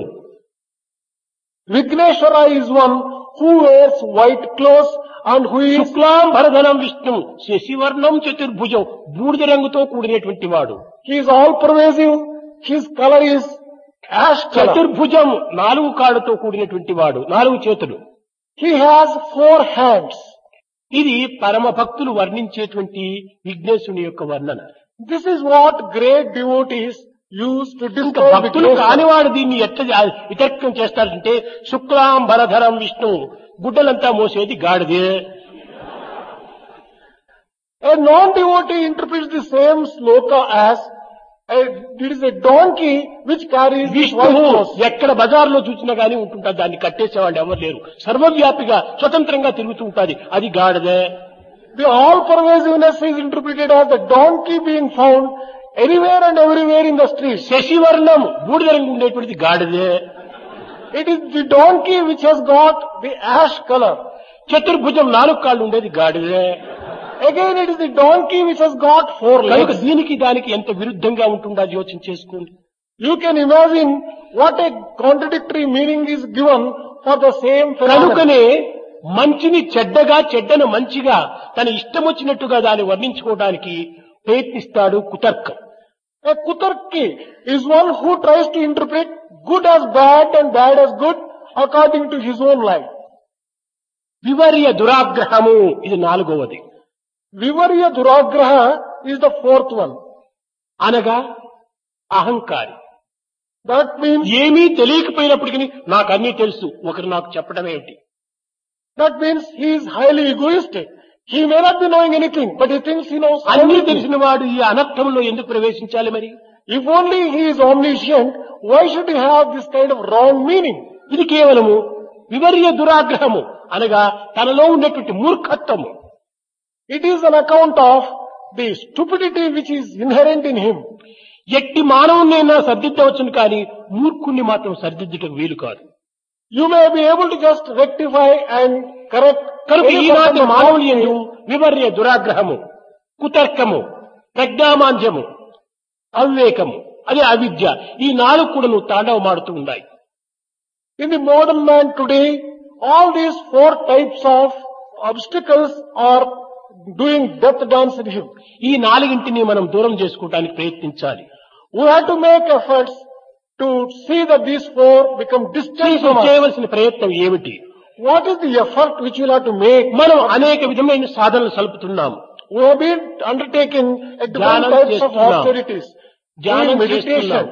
Vigneshwara is one who wears white clothes and who is శుక్లాంబరధరం విష్ణుం శశివర్ణం చతుర్భుజం బూడిద రంగుతో కూడినటువంటి వాడు. he is all pervasive. His color is ash color. చతుర్భుజం నాలుగు కాళ్ళతో కూడినటువంటి వాడు, నాలుగు చేతులు. He has 4 hands. ఇది పరమ భక్తులు వర్ణించేటువంటి విఘ్నేశుని యొక్క వర్ణన. This is what great devotees use to ఇంకా describe భక్తులు Vigneshwara. కానివాడు దీన్ని ఎట్లా వితర్కం చేస్తారంటే శుక్లాంబరధరం Vishnu గుడ్డలంతా మోసేది గాడిదే. A non-devotee interprets the same sloka as it is a donkey which carries white విష్ణువు clothes. ఎక్కడ బజార్లో చూసినా గానీ ఉంటుంటారు, దాన్ని కట్టేసేవాళ్ళు ఎవరు లేరు. సర్వవ్యాపిగా స్వతంత్రంగా తిరుగుతూ ఉంటుంది, అది గాడిదే. The all-pervasiveness is interpreted as the donkey being found anywhere and everywhere in the streets. శశివర్ణం బూడిద రంగు ఉండేటువంటిది గాడిదే. It is the donkey which has got the ash color. చతుర్భుజం నాలుగు కాళ్ళు ఉండేది గాడిదే. Again, it is the donkey which has got 4 కనుక legs. దీనికి దానికి ఎంత విరుద్ధంగా ఉంటుందో యోచన చేసుకోండి. You can imagine what a contradictory meaning is given for the same phenomenon. కనుకనే మంచిని చెడ్డగా, చెడ్డను మంచిగా తన ఇష్టం వచ్చినట్టుగా దాన్ని వర్ణించుకోవడానికి ప్రయత్నిస్తాడు కుతర్కం. A kutarki is one who tries to interpret good as bad and bad as good according to his own life. వివర్య దురాగ్రహము ఇది నాలుగవది. Vivarya Duragraha is the 4th one. అనగా అహంకారి. That means ఏమీ తెలియకపోయినప్పటికీ నాకు అన్నీ తెలుసు, ఒకరు నాకు చెప్పడం ఏమిటి. he is highly egoistic. He may not be knowing anything, but he thinks he knows అన్నీ everything. తెలిసిన వాడు ఈ అనర్థంలో ఎందుకు ప్రవేశించాలి మరి? If only he is omniscient, why should he have this kind of wrong meaning? ఇది కేవలము వివర్య దురాగ్రహము అనగా తనలో ఉన్నటువంటి మూర్ఖత్వము. It is an account of the stupidity which is inherent in him. ఎట్టి మానవునైనా సర్దిద్దవచ్చును కానీ మూర్ఖుణ్ణి మాత్రం సర్దిద్దుటకు వీలు కాదు. You may be able to just rectify and correct కనుక any ఈనాటి person, మానవులు ఎందు వివర్య దురాగ్రహము, కుతర్కము, ప్రజ్ఞామాంద్యము, అవివేకము, అదే అవిద్య, ఈ నాలుగు కూడా నువ్వు తాండవమాడుతూ ఉన్నాయి. In the modern man today, all these four types of obstacles are doing death dance in him. ఈ నాలుగింటిని మనం దూరం చేసుకోవడానికి ప్రయత్నించాలి. We have to make efforts to see that these four become distant from us. చేయవలసిన ప్రయత్నం ఏమిటి? What is the effort which we have to make? మనం అనేక విధమైన సాధనలు సలుపుతున్నాము. We have been undertaking different types of austerities. Doing meditation.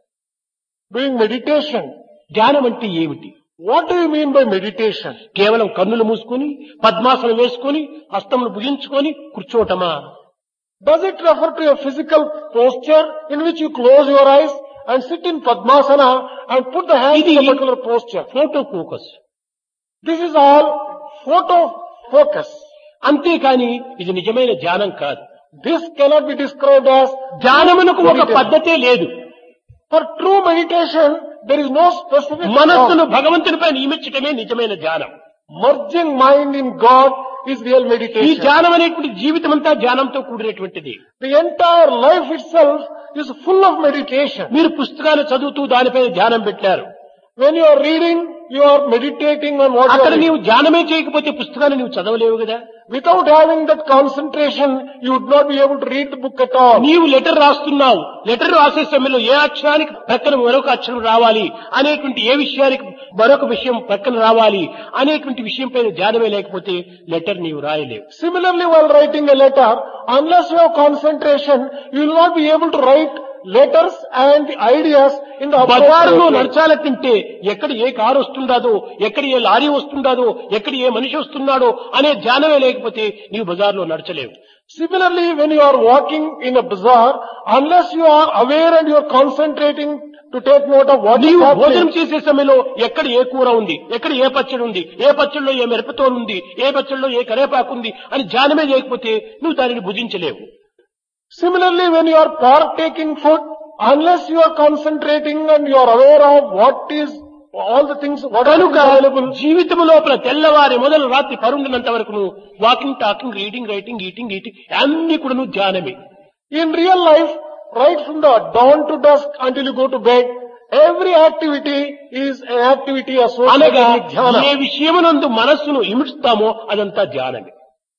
Doing meditation. ధ్యానం అంటే ఏమిటి? What do you mean by meditation? కేవలం కన్నులు మూసుకొని పద్మాసనం వేసుకొని హస్తములు భుజించుకొని కూర్చోటమా? Does it refer to a physical posture in which you close your eyes and sit in Padmasana and put the hands in a particular posture? Photo focus. This is all photo focus. అంతేకాని ఇది నిజమైన ధ్యానం కాదు. This cannot be described as ధ్యానమునకు ఒక పద్ధతే లేదు. For true meditation, there is no specific మనస్సును భగవంతునిపై నియమించటమే నిజమైన ధ్యానం. Merging mind in God is real ఈ meditation. ధ్యానం అనేటువంటి జీవితం అంతా ధ్యానంతో కూడినటువంటిది. The entire life itself is full of meditation. మీరు పుస్తకాలు చదువుతూ దానిపై ధ్యానం పెట్టారు. When you are reading, you are meditating on what you అక్కడ are reading. నీవు ధ్యానమే చేయకపోతే పుస్తకాన్ని నీవు చదవలేవు కదా. Without having that concentration, you would not be able to read the book at all. నీవు లెటర్ రాస్తున్నావు. లెటర్ రాసే సమయంలో ఏ అక్షరానికి ప్రక్కన మరొక అక్షరం రావాలి అనేటువంటి, ఏ విషయానికి మరొక విషయం ప్రక్కన రావాలి అనేటువంటి విషయం పైన ధ్యానమే లేకపోతే లెటర్ నీవు రాయలేవు. Similarly, while writing a letter, unless you have concentration, you will not be able to write letters and the ideas in the బజారులో appropriate way. నడచాలంటే ఎక్కడ ఏ కారు వస్తుండాదో, ఎక్కడ ఏ లారీ వస్తుండాదో, ఎక్కడ ఏ మనిషి వస్తున్నాడో అనే ధ్యానమే లేకపోతే నీవు బజారులో నడచలేవు. Similarly, when you are walking in a bazaar, unless you are aware and you are concentrating to take note of what is నీవు భోజనం happening, చేసే సమయంలో ఎక్కడ ఏ కూర ఉంది, ఎక్కడ ఏ పచ్చడి ఉంది, ఏ పచ్చడిలో ఏ మిరపతోలు ఉంది, ఏ పచ్చడిలో ఏ కరేపాకు ఉంది అని ధ్యానమే లేకపోతే నువ్వు దానిని భుజించలేవు. similarly, when you are partaking food, unless you are concentrating and you are aware of what is all the things, what are కనుక available, జీవితం లోపల తెల్లవారి మొదలు రాత్రి పరుండినంత వరకు నువ్వు walking, talking, reading, writing, eating అన్ని కూడా నువ్వు ధ్యానమే. in real life, right from the dawn to dusk until you go to bed, every activity is an activity associated అనగా with dhyana. ఏ విషయమునందు మనస్సును ఇమిడ్స్తామో అదంతా ధ్యానమే.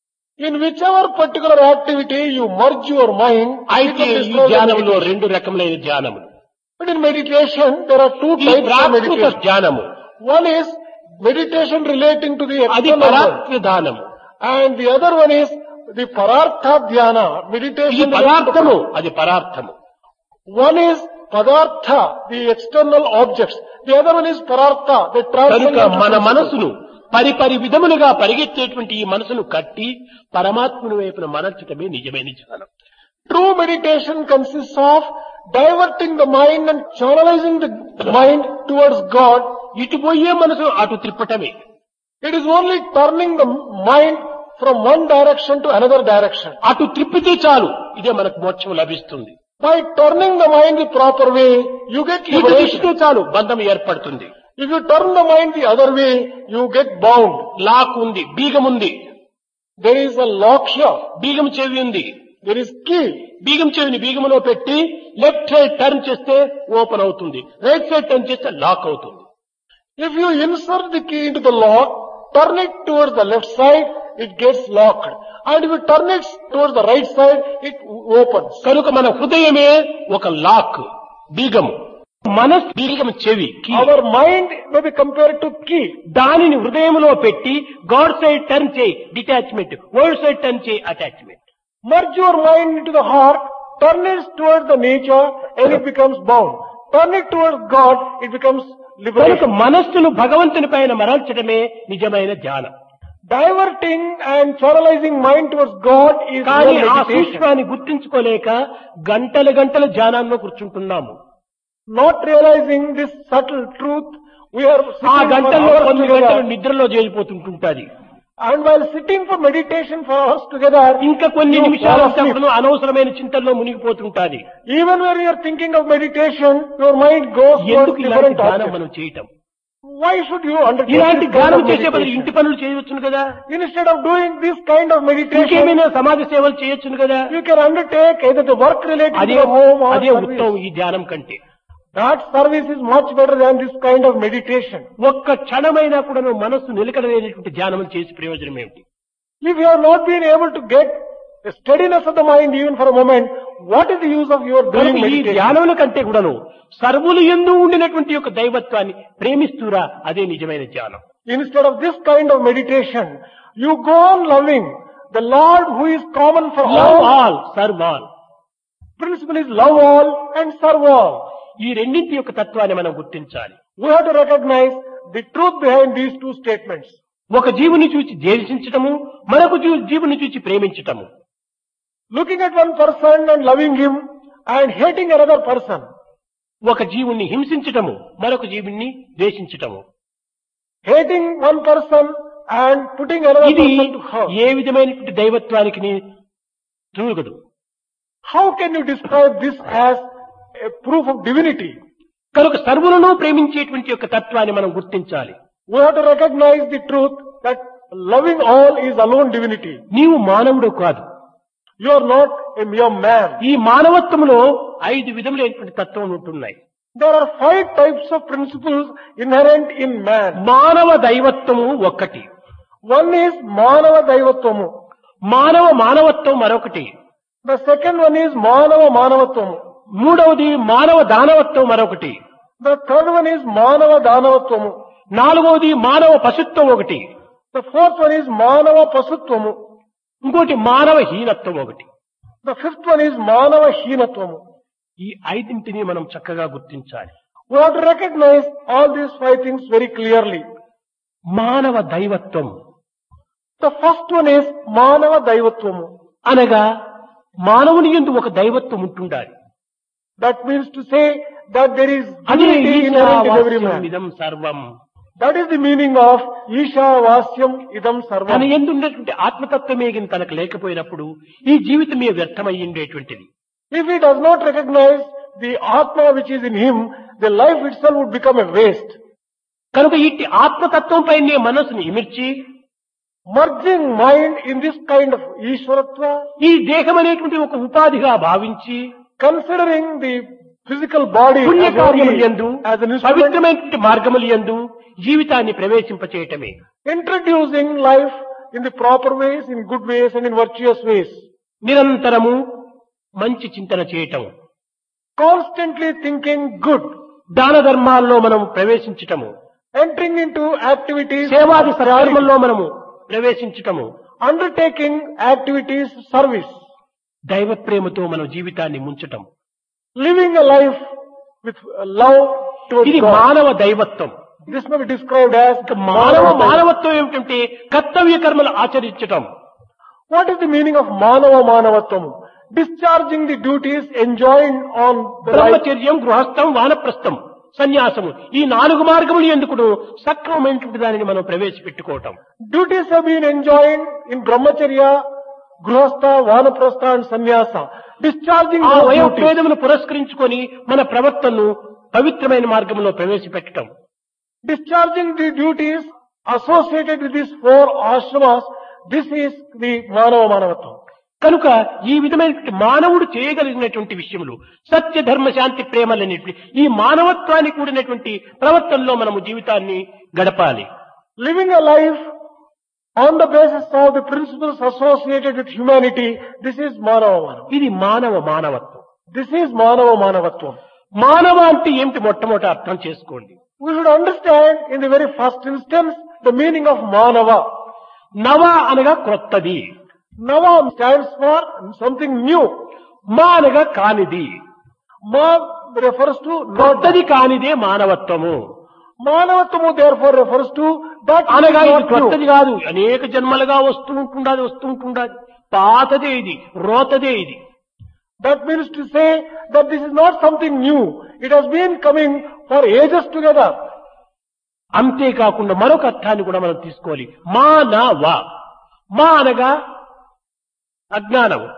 In whichever particular activity you merge your mind, అయితే it is ఈ called ధ్యానంలో meditation. రెండు రకములైన ధ్యానములు. But in meditation, there are two ఈ types of ప్రాకృత meditation. ధ్యానము, One is meditation relating to the అది external world, పరాత్మ ధ్యానము. and the other one is the parartha dhyana, ఇది meditation. పదార్థము, అది పరార్థము. One is padartha, the external objects. The other one is parartha, the కనుక transcendental మన principle. మనసును పరిపరి విధములుగా పరిగెత్తేటువంటి ఈ మనసును కట్టి పరమాత్మని వైపున మరల్చటమే నిజమైన ధ్యానం. True meditation consists of diverting the mind and channelizing the mind towards God. ఇటు పోయే మనసు అటు త్రిప్పటమే. It is only turning the mind from one direction to another direction. అటు త్రిప్పితే చాలు, ఇదే మనకు మోక్షం లభిస్తుంది. By turning the mind the proper way, you get ఇటు liberation. తిప్పితే చాలు, బంధం ఏర్పడుతుంది. If you turn the mind the other way, you get bound. Lock ఉంది, బీగం ఉంది, There is a lock here. బీగం చెవి ఉంది. There is key. బీగం చెవిని బీగంలో పెట్టి లెఫ్ట్ సైడ్ టర్న్ చేస్తే ఓపెన్ అవుతుంది, రైట్ సైడ్ టర్న్ చేస్తే లాక్ అవుతుంది. If you insert the key into the lock, turn it towards the left side, it gets locked. And if you turn it towards the right side, it opens. కనుక మన హృదయమే ఒక lock, బీగము. మనస్ బీగం చెవి, key. Our mind may be compared to key. దానిని హృదయంలో పెట్టి god side turn చేయి డిటాచ్మెంట్, వరల్డ్ సైడ్ టర్న్ చేయి attachment. Merge your mind into the heart, turn it towards the nature, and it becomes bound. Turn it towards God, it becomes కనుక liberation. మనస్సును భగవంతుని పైన మరల్చడమే నిజమైన ధ్యానం. Diverting and channelizing mind towards God is కానీ real ఆ meditation. సూక్ష్మాన్ని గుర్తించుకోలేక గంటల గంటల ధ్యానాల్లో కూర్చుంటున్నాము. Not realizing this subtle truth, we are ఆ sitting for గంటల్లో hours కొన్ని గంటలు together. నిద్రలో చేరిపోతుంటుంటాది. And while sitting for meditation for hours together, ఇంకా కొన్ని you నిమిషాలు fall asleep. అనవసరమైన చింతల్లో మునిగిపోతుంటాది. Even when you are thinking of meditation, your mind goes towards ఎందుకు ఇలాంటి different ధ్యానం objects. మనం చేయటం? Why should you undertake ఇలాంటి this kind ధ్యానం of చేసే బదులు meditation? ఇంటి పనులు చేయవచ్చును కదా, Instead of doing this kind of meditation, ఇంకేమైనా సమాజ సేవలు చేయొచ్చును కదా. you can undertake either the work related to అదే the home or అదే service. ఉత్తమం ఈ ధ్యానం కంటే. That service is much better than this kind of meditation. ఒక్క క్షణమైనా కూడా నువ్వు మనస్సు నిలకడలేనటువంటి ధ్యానం చేసి ప్రయోజనం ఏమిటి? If you have not been able to get the steadiness of the mind even for a moment, what is the use of your doing కనుక ఈ meditation? ధ్యానముల కంటే కూడాను సర్వులు యందు ఉండినటువంటి యొక్క దైవత్వాన్ని ప్రేమిస్తూరా, అదే నిజమైన ధ్యానం. Instead of this kind of meditation, you go on loving the Lord who is common for love all. All, serve all. Principle is love all and serve all. ఈ రెండింటి యొక్క తత్వాన్ని మనం గుర్తించాలి. We have to recognize the truth behind these two statements. ఒక జీవుని చూచి ద్వేషించటము, మరొక జీవుని చూచి ప్రేమించటము. Looking at one person and loving him and hating another person. ఒక జీవుణ్ణి హింసించటము, మరొక జీవుణ్ణి ద్వేషించటము. Hating one person and putting another ఇది person to hurt. ఏ విధమైనటువంటి దైవత్వానికి తూగదు. How can you describe this as a proof of divinity? కనుక సర్వులను ప్రేమించేటువంటి యొక్క తత్వాన్ని మనం గుర్తించాలి. We have to recognize the truth that loving all is alone divinity. నీవు మానవుడు కాదు. You are not a mere man. ఈ మానవత్వంలో 5 విధములైనటువంటి తత్వం ఉంటున్నాయి. There are 5 types of principles inherent in man. మానవ దైవత్వము ఒకటి, One is Manava Daivatvamu. మానవ మానవత్వం మరొకటి, The second one is Manava Manavatvamu. మూడవది మానవ దానవత్వం మరొకటి, The third one is Manava Danavatvamu. నాలుగవది మానవ పశుత్వం ఒకటి, The fourth one is Manava Pasutvamu. ఇంకోటి మానవ హీనత్వం ఒకటి. The fifth one is Manava Heenatvamu. ఈ 5ంటిని మనం చక్కగా గుర్తించాలి. We have to recognize all these 5 things very clearly. మానవ దైవత్వం The first one is Manava Daivatvamu. అనగా మానవుని యందు ఒక దైవత్వం ఉంటుండాలి. That means to say that there is అదే divinity inherent in every man. ఇదం సర్వం. That is the meaning of Isha Vasyam Idam తన Sarvam. యందు ఉన్నటువంటి ఆత్మతత్వమే గిన తనకు లేకపోయినప్పుడు ఈ జీవితమే వ్యర్థమయ్యిండేటువంటిది. If he does not recognize the Atma which is in him, the life itself would become a waste. కనుక ఇట్టి ఆత్మతత్వం పైనే మనసుని ఇమిర్చి Merging mind in this kind of Ishwaratva, ఈ దేహం అనేటువంటి ఒక ఉపాధిగా భావించి considering the physical body as, పుణ్యకార్యములు only, యందు as an instrument, పవిత్రమైనటువంటి మార్గములు యందు జీవితాన్ని ప్రవేశింపచేయటమే. introducing life in the proper ways, in good ways and in virtuous ways. నిరంతరము మంచి చింతన చేయటం, Constantly thinking good, దాన ధర్మాల్లో మనం ప్రవేశించటము, entering into activities, సేవాది సత్కర్మల్లో మనము ప్రవేశించటము, undertaking activities, service, దైవ ప్రేమతో మన జీవితాన్ని ముంచటం, living a life with love towards ఇది God. మానవ దైవత్వం. This may be described as మానవ Manava. మానవత్వం ఏమిటంటే కర్తవ్య కర్మలు ఆచరించటం. What is the meaning of Manava Manavatvam? Discharging the duties enjoined on the life. బ్రహ్మచర్యం, గృహస్థం, వానప్రస్థం, సన్యాసము, ఈ 4 మార్గములు ఎందుకు సక్రమమైనటువంటి దానిని మనం ప్రవేశపెట్టుకోవటం. Duties have been enjoined in Brahmacharya, Grihastha, Vanaprastha and Sannyasa. Discharging ఆ those duties. వయోభేదమును పురస్కరించుకొని మన ప్రవర్తనను పవిత్రమైన మార్గంలో ప్రవేశపెట్టడం. Discharging the duties associated with these 4 ashramas, this is the Manava Manavatvam. కనుక ఈ విధమైనటువంటి మానవుడు చేయగలిగినటువంటి విషయములు సత్య ధర్మ శాంతి ప్రేమలనేటువంటి ఈ మానవత్వాన్ని కూడినటువంటి ప్రవర్తనలో మనము జీవితాన్ని గడపాలి. Living a life on the basis of the principles associated with humanity, this is Manava Manavatvam. ఇది మానవ మానవత్వం. This is Manava Manavatvam. మానవ అంటే ఏమిటి మొట్టమొదట అర్థం చేసుకోండి. We should understand in the very first instance the meaning of Manava. నవ అనగా క్రొత్తది, Nava stands for something new. మా అనగా కానిది, Ma refers to not క్రొత్తది కానిదే మానవత్వము. Manavatvamu therefore refers to that which is అనగా ఇది not new. క్రొత్తది కాదు, అనేక జన్మలుగా వస్తూ ఉంటుండాది. పాతదే ఇది, రోతదే ఇది. That means to say that this is not something new. It has been coming for ages together. అంతేకాకుండా మరొక అర్థాన్ని కూడా మనం తీసుకోవాలి. మానవ, మా అనగా అజ్ఞానము,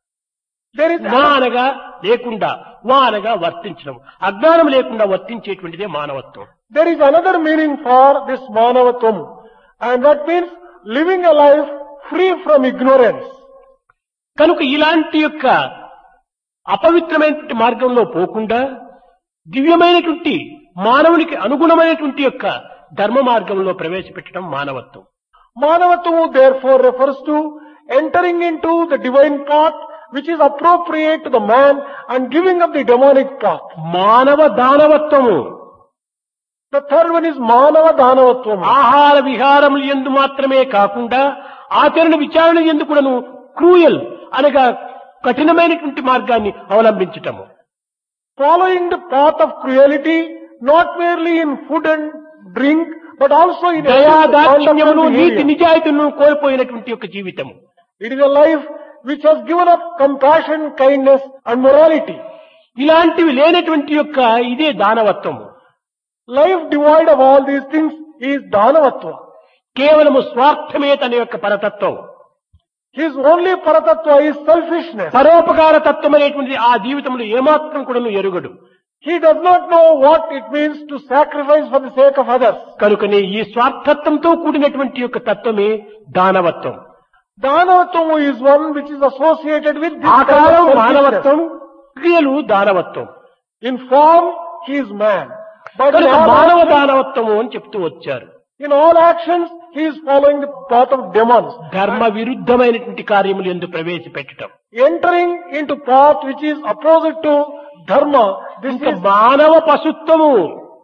There is మా అనగా లేకుండా, వా అనగా వర్తించడం. అజ్ఞానం లేకుండా వర్తించేటువంటిదే మానవత్వం. There is another meaning for this Manavatvam, and that means living a life free from ignorance. కనుక ఇలాంటి యొక్క అపవిత్రమైనటువంటి మార్గంలో పోకుండా దివ్యమైనటువంటి మానవునికి అనుగుణమైనటువంటి యొక్క ధర్మ మార్గంలో ప్రవేశపెట్టడం మానవత్వం. Manavatvam therefore refers to entering into the divine path which is appropriate to the man and giving up the demonic path. మానవ దానవత్వము. The third one is Manava Danavatvam. ఆహార విహారములు యందు మాత్రమే కాకుండా ఆచరణ విచారణ యందు కూడాను క్రూయల్ అనగా కఠినమైనటువంటి మార్గాన్ని అవలంబించటము. Following the path of cruelty, not merely in food and drink, but also in దయాదాక్షిణ్యమును నీతి నిజాయితీను కోల్పోయినటువంటి యొక్క జీవితము. It is a life which has given up compassion, kindness and morality. ఇలాంటివి లేనటువంటి యొక్క ఇదే దానవత్వము. Life devoid of all these things is Danavatva. కేవలము స్వార్థమే తన యొక్క పరతత్వం. His only Paratattva is selfishness. పరోపకార తత్వం అనేటువంటి ఆ జీవితంలో ఏమాత్రం కూడాను ఎరుగడు. He does not know what it means to sacrifice for the sake of others. కనుకనే ఈ స్వార్థత్వంతో కూడినటువంటి యొక్క తత్వమే దానవత్వం. Danavatvam is one which is associated with this ఆకారం kind of మానవత్వం, selfishness. క్రియలు దానవత్వం. In form, he is man. But in కనుక all మానవ actions, దానవత్వము అని చెప్తూ వచ్చారు. in all actions, he is following the path of demons. ధర్మ విరుద్ధమైనటువంటి కార్యములు ఎందు ప్రవేశపెట్టడం. Entering into path which is opposite to dharma. This ఇంకా is. మానవ పశుత్వము.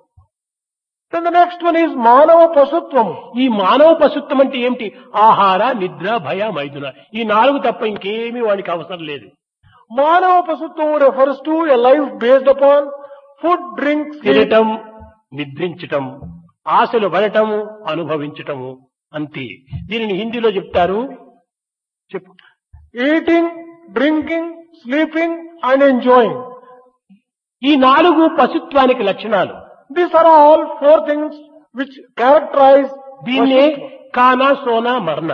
Then the next one is Manava Pasutvam. ఈ మానవ పశుత్వం అంటే ఏమిటి? ఆహార, నిద్ర, భయ, మైథున. ఈ నాలుగు తప్ప ఇంకేమీ వాడికి అవసరం లేదు. Manava Pasutvam refers to a life based upon food, drink, sleep. తినటం, నిద్రించటం, ఆశలు పడటము, అనుభవించటము అంతే. దీనిని హిందీలో చెప్తారు. చెప్పు. Eating, drinking, sleeping and enjoying. ఈ నాలుగు పశుత్వానికి లక్షణాలు. These are all four things which characterize దీన్నే Pasutva. కానా, సోనా, మరణ.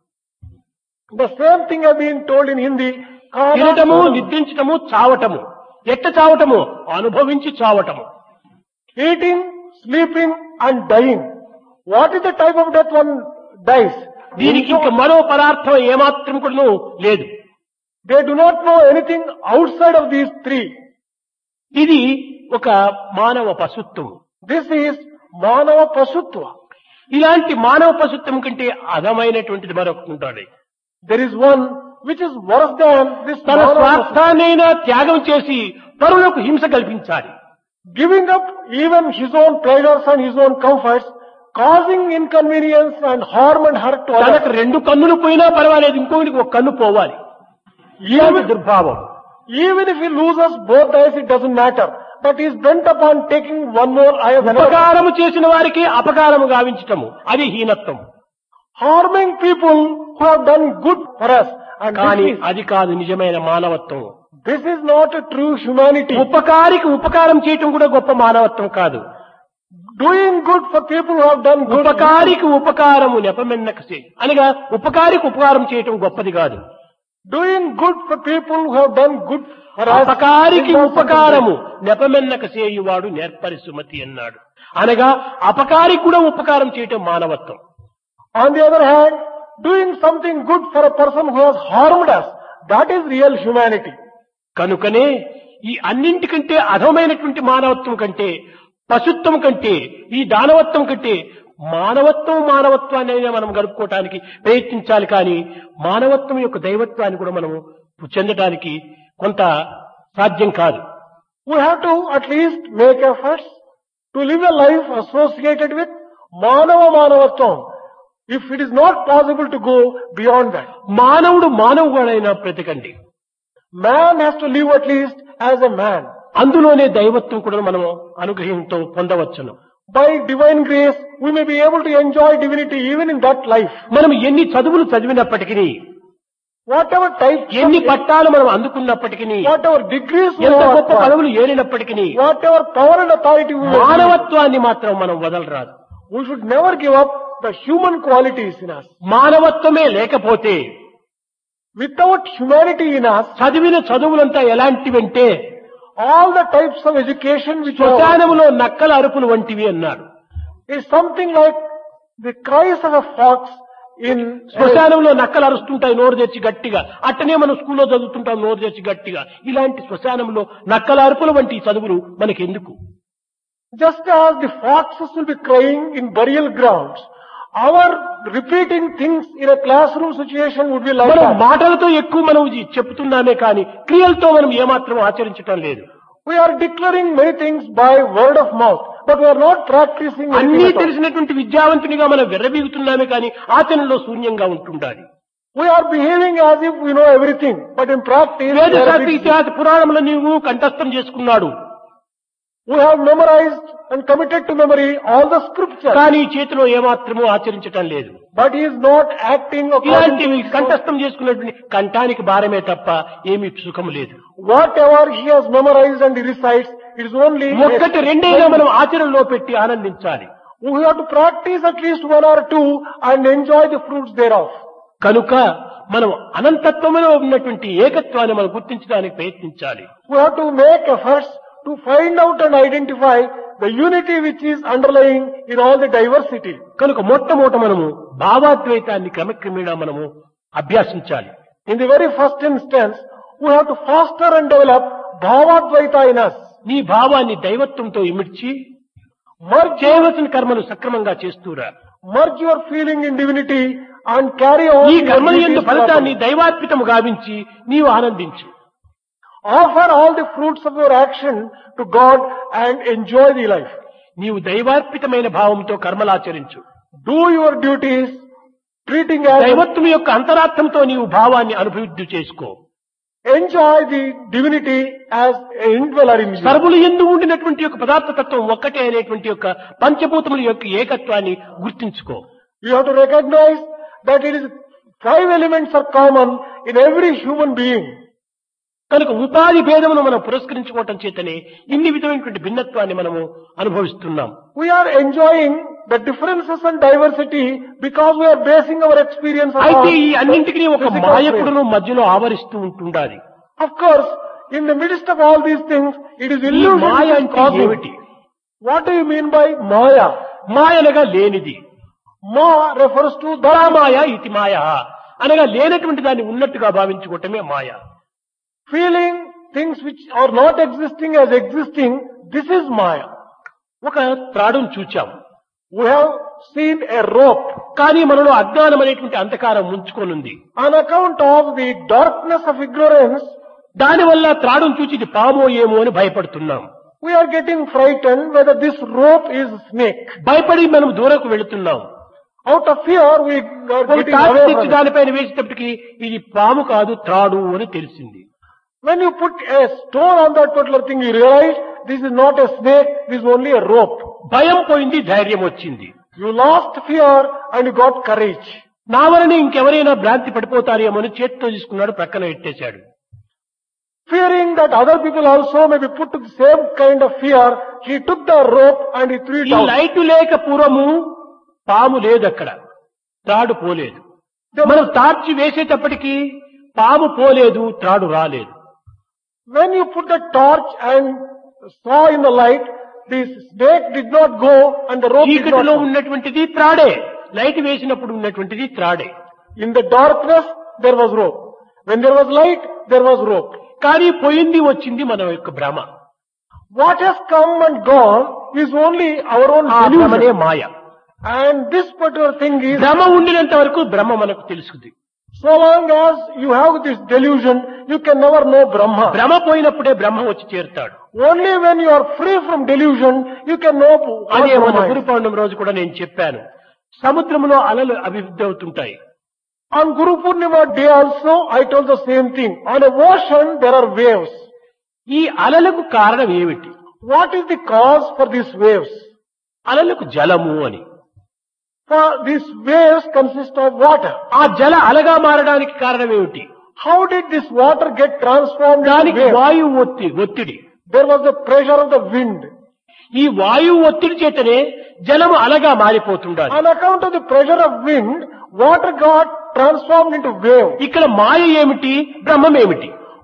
The same thing has been told in Hindi. Kana, తినటము, Sona. నిద్రించటము, చావటము. ఎట్ట చావటము? అనుభవించి చావటము. Eating, sleeping and dying. What is the type of death one dies? దీనికి ఇంక మరో పదార్థం ఏమాత్రం కూడా లేదు. They do not know anything outside of these three. ఇది ఒక మానవ పశుత్వం. This is Manava Pasutva. ఇలాంటి మానవ పశుత్వం కంటే అధమైనటువంటిది మరొకటి ఉంటుంది. There is one which is worse than this తన Manava Pasutva. స్వార్థాన్నైనా త్యాగం చేసి పరులకు హింస కల్పించాలి. Giving up even his own pleasures and his own comforts, causing inconvenience and harm and hurt to తనకు others. రెండు కన్నులు పోయినా పర్వాలేదు, ఇంకొకటికి ఒక కన్ను పోవాలి. ఇలాంటి దుర్భావం. Even if he loses both eyes, it doesn't matter. But he is bent upon taking one more eye of another. ఉపకారము చేసిన వారికి అపకారము గావించటము అది హీనత్వం. Harming people who have done good for us. And కానీ అది కాదు నిజమైన మానవత్వం. this is not a true humanity. ఉపకారికి ఉపకారం చేయటం కూడా గొప్ప మానవత్వం కాదు. Doing good for people who have done good. ఉపకారికి ఉపకారము నెపమెన్నకసే అనగా ఉపకారికి ఉపకారం చేయటం గొప్పది కాదు. Doing good for people who have done good for us. అపకారికి is also ఉపకారము నెపమెన్నక చేయువాడు నేర్పరి సుమతి అన్నాడు. అనగా అపకారికి కూడా ఉపకారం చేయటం మానవత్వం. On the other hand, doing something good for a person who has harmed us, that is real humanity. కనుకనే ఈ అన్నింటికంటే అధమైనటువంటి మానవత్వం కంటే, పశుత్వం కంటే, ఈ దానవత్వం కంటే మానవత్వాన్ని మనం గడుపుకోవటానికి ప్రయత్నించాలి. కానీ మానవత్వం యొక్క దైవత్వాన్ని కూడా మనం చెందటానికి కొంత సాధ్యం కాదు. We have to at least make efforts to live a life associated with Manavatvam. If it is not possible to go beyond that, మానవుడు మానవుడైనా బ్రతకండి. man has to live at least as a man. అందులోనే దైవత్వం కూడా మనం అనుగ్రహంతో పొందవచ్చును. By divine grace, we may be able to enjoy divinity even in that life. మనం ఎన్ని చదువులు చదివినప్పటికీ, Whatever type, ఎన్ని పట్టాలు మనం అందుకున్నప్పటికీ, whatever degrees we ఎంత have గొప్ప acquired, పదవులు ఏలినప్పటికీ whatever power and authority we have, మానవత్వాన్ని మాత్రం మనం వదలరాదు. we should never give up the human qualities in us. మానవత్వమే లేకపోతే Without humanity in us, చదివిన చదువులంతా ఎలాంటివంటే all the types of education which are శ్మశానములో నక్కల అరుపులు వంటివి అన్నారు. is something like the cries of a fox in శ్మశానంలో నక్కలు అరుస్తుంటాయి నోరు తెచ్చి గట్టిగా, అట్టనే మనం స్కూల్లో చదువుతుంటాం నోరు తెచ్చి గట్టిగా. ఇలాంటి శ్మశానంలో నక్కల అరుపుల వంటి చదువులు మనకెందుకు? just as the foxes will be crying in burial grounds, our repeating things in a classroom situation would be like మనం that. మాటలతో ఎక్కువ మనం ఇది చెప్తున్నామే కానీ క్రియలతో మనం ఏమాత్రం ఆచరించటం లేదు. We are declaring many things by word of mouth, but we are not practicing అన్నీ anything at all. తెలిసినటువంటి విద్యావంతునిగా మనం విర్రవీగుతున్నామే కానీ ఆచరణలో శూన్యంగా ఉంటుండాలి. We are behaving as if we know everything, but in practice we వేదశాస్త్ర are ఇతిహాస పురాణములు నీవు కంఠస్థం చేసుకున్నాడు, we have memorized and committed to memory all the scriptures, కానీ చేతిలో ఏమాత్రము ఆచరించటం లేదు. but he is not acting according to ఇలాంటివి his కంఠస్థం చేసుకున్నటువంటి కంఠానికి భారమే తప్ప ఏమీ సుఖము లేదు. whatever he has memorized and he recites, it is only ఒక్కటి రెండైనా మనం ఆచరణలో పెట్టి ఆనందించాలి. we have to practice at least one or two and enjoy the fruits thereof. కనుక మనం అనంతత్వంలో ఉన్నటువంటి ఏకత్వాన్ని మనం గుర్తించడానికి ప్రయత్నించాలి. We have to make efforts to find out and identify the unity which is underlying in all the diversity. కనుక మొట్టమొదట మనము భావాద్వైతాన్ని క్రమక్రమేణా మనము అభ్యాసించాలి. In the very first instance, we have to foster and develop Bhavadvaita in us. నీ భావాన్ని దైవత్వంతో ఇమిడ్చి Merge, చేయవలసిన కర్మలు సక్రమంగా చేస్తూరా. merge your feeling in divinity and carry on ఈ your కర్మల duties యందు ఫలితాన్ని properly. దైవాత్మికము గావించి నీవు ఆనందించు. Offer all the fruits of your action to God and enjoy the life. నీవు దైవార్పితమైన భావంతో కర్మలాచరించు. Do your duties, treating as దైవత్వం యొక్క అంతరార్థంతో నీవు భావాన్ని అనుభూతి చేసుకో. enjoy the divinity as an indweller in you. సర్వులు ఎందు ఉండినటువంటి యొక్క పదార్థ తత్వం ఒక్కటే అనేటువంటి యొక్క పంచభూతముల యొక్క ఏకత్వాన్ని గుర్తించుకో. You have to recognize that it is 5 elements are common in every human being. కనుక ఉపాధి భేదమును మనం పురస్కరించుకోవటం చేతనే ఇన్ని విధమైనటువంటి భిన్నత్వాన్ని మనము అనుభవిస్తున్నాం. We are enjoying the differences and diversity because we are basing our experience అయితే upon ఈ అన్నింటికీ ఒక physical మాయకుడును మధ్యలో ఆవరిస్తూ ఉంటుండాలి. plane. Of course, in the midst of all these things, it is ఈ illusion మాయ which is అంటే causing. ఏమిటి? What do you mean by Maya? మాయ అనగా లేనిది. Ma refers to the the మాయ ఇతి మాయ అనగా లేనటువంటి దాన్ని ఉన్నట్టుగా భావించుకోవటమే మాయ. feeling things which are not existing as existing. This is Maya. ఒక త్రాడును చూచాం, We have seen a rope. కానీ మనలో అజ్ఞానం అనేటువంటి అంధకారం ముంచుకొనుంది. On account of the darkness of ignorance, దానివల్ల త్రాడును చూచి ఇది పామో ఏమో అని భయపడుతున్నాం. we are getting frightened whether this rope is snake. భయపడి మనం దూరకు వెళుతున్నాం. Out of fear, we are ఒక getting తాటి away తెచ్చి from it. దానిపైన వేసేటప్పటికి ఇది పాము కాదు త్రాడు అని తెలిసింది. When you put a stone on that particular thing, you realize this is not a snake, this is only a rope. భయం పోయింది, ధైర్యం వచ్చింది. You lost fear and you got courage. నా వలనే ఇంకెవరైనా భ్రాంతి పడిపోతారేమో అని చేతితో తీసుకున్నాడు, ప్రక్కన పెట్టేశాడు. Fearing that other people also may be put to the same kind of fear, he took the rope and he threw it ఈ out. లైటు లేక పూర్వము పాము లేదు, అక్కడ త్రాడు పోలేదు. మనం టార్చి వేసేటప్పటికి పాము పోలేదు, త్రాడు రాలేదు. When you put the torch and saw in the light, the snake did not go and the rope did not చీకటిలో come. ఉన్నటువంటిది త్రాడే, లైట్ వేసినప్పుడు ఉన్నటువంటిది త్రాడే. In the darkness, there was rope. When there was light, there was rope. కానీ పోయింది వచ్చింది మన యొక్క భ్రమ. What has come and gone is only our own ఆ భ్రమనే delusion. Maya. And this particular thing is, భ్రమ ఉండినంత వరకు భ్రమ మనకు తెలుసుకుంది. so long as you have this delusion, you can never know Brahma. భ్రమ పోయినప్పుడే బ్రహ్మ వచ్చి చేరుతాడు. Only when you are free from delusion, you can know what అదే మన Brahma గురు is. పౌర్ణమి రోజు కూడా నేను చెప్పాను, సముద్రంలో అలలు అభివృద్ధి అవుతుంటాయి. On Guru Purnima day also, I told the same thing. On a ocean, there are waves. ఈ అలలకు కారణం ఏమిటి? What is the cause for these waves? అలలకు జలము అని. For these waves consist of water. ఆ జల అలగా మారడానికి కారణం ఏమిటి? How did this water get transformed into దానికి waves? వాయువు ఒత్తిడి. There was the pressure of the wind. ఈ వాయువు ఒత్తిడి చేతనే జలము అలగా మారిపోతుండాలి. On account of the pressure of wind, water got transformed into wave. ఇక్కడ మాయ ఏమిటి, బ్రహ్మం ఏమిటి?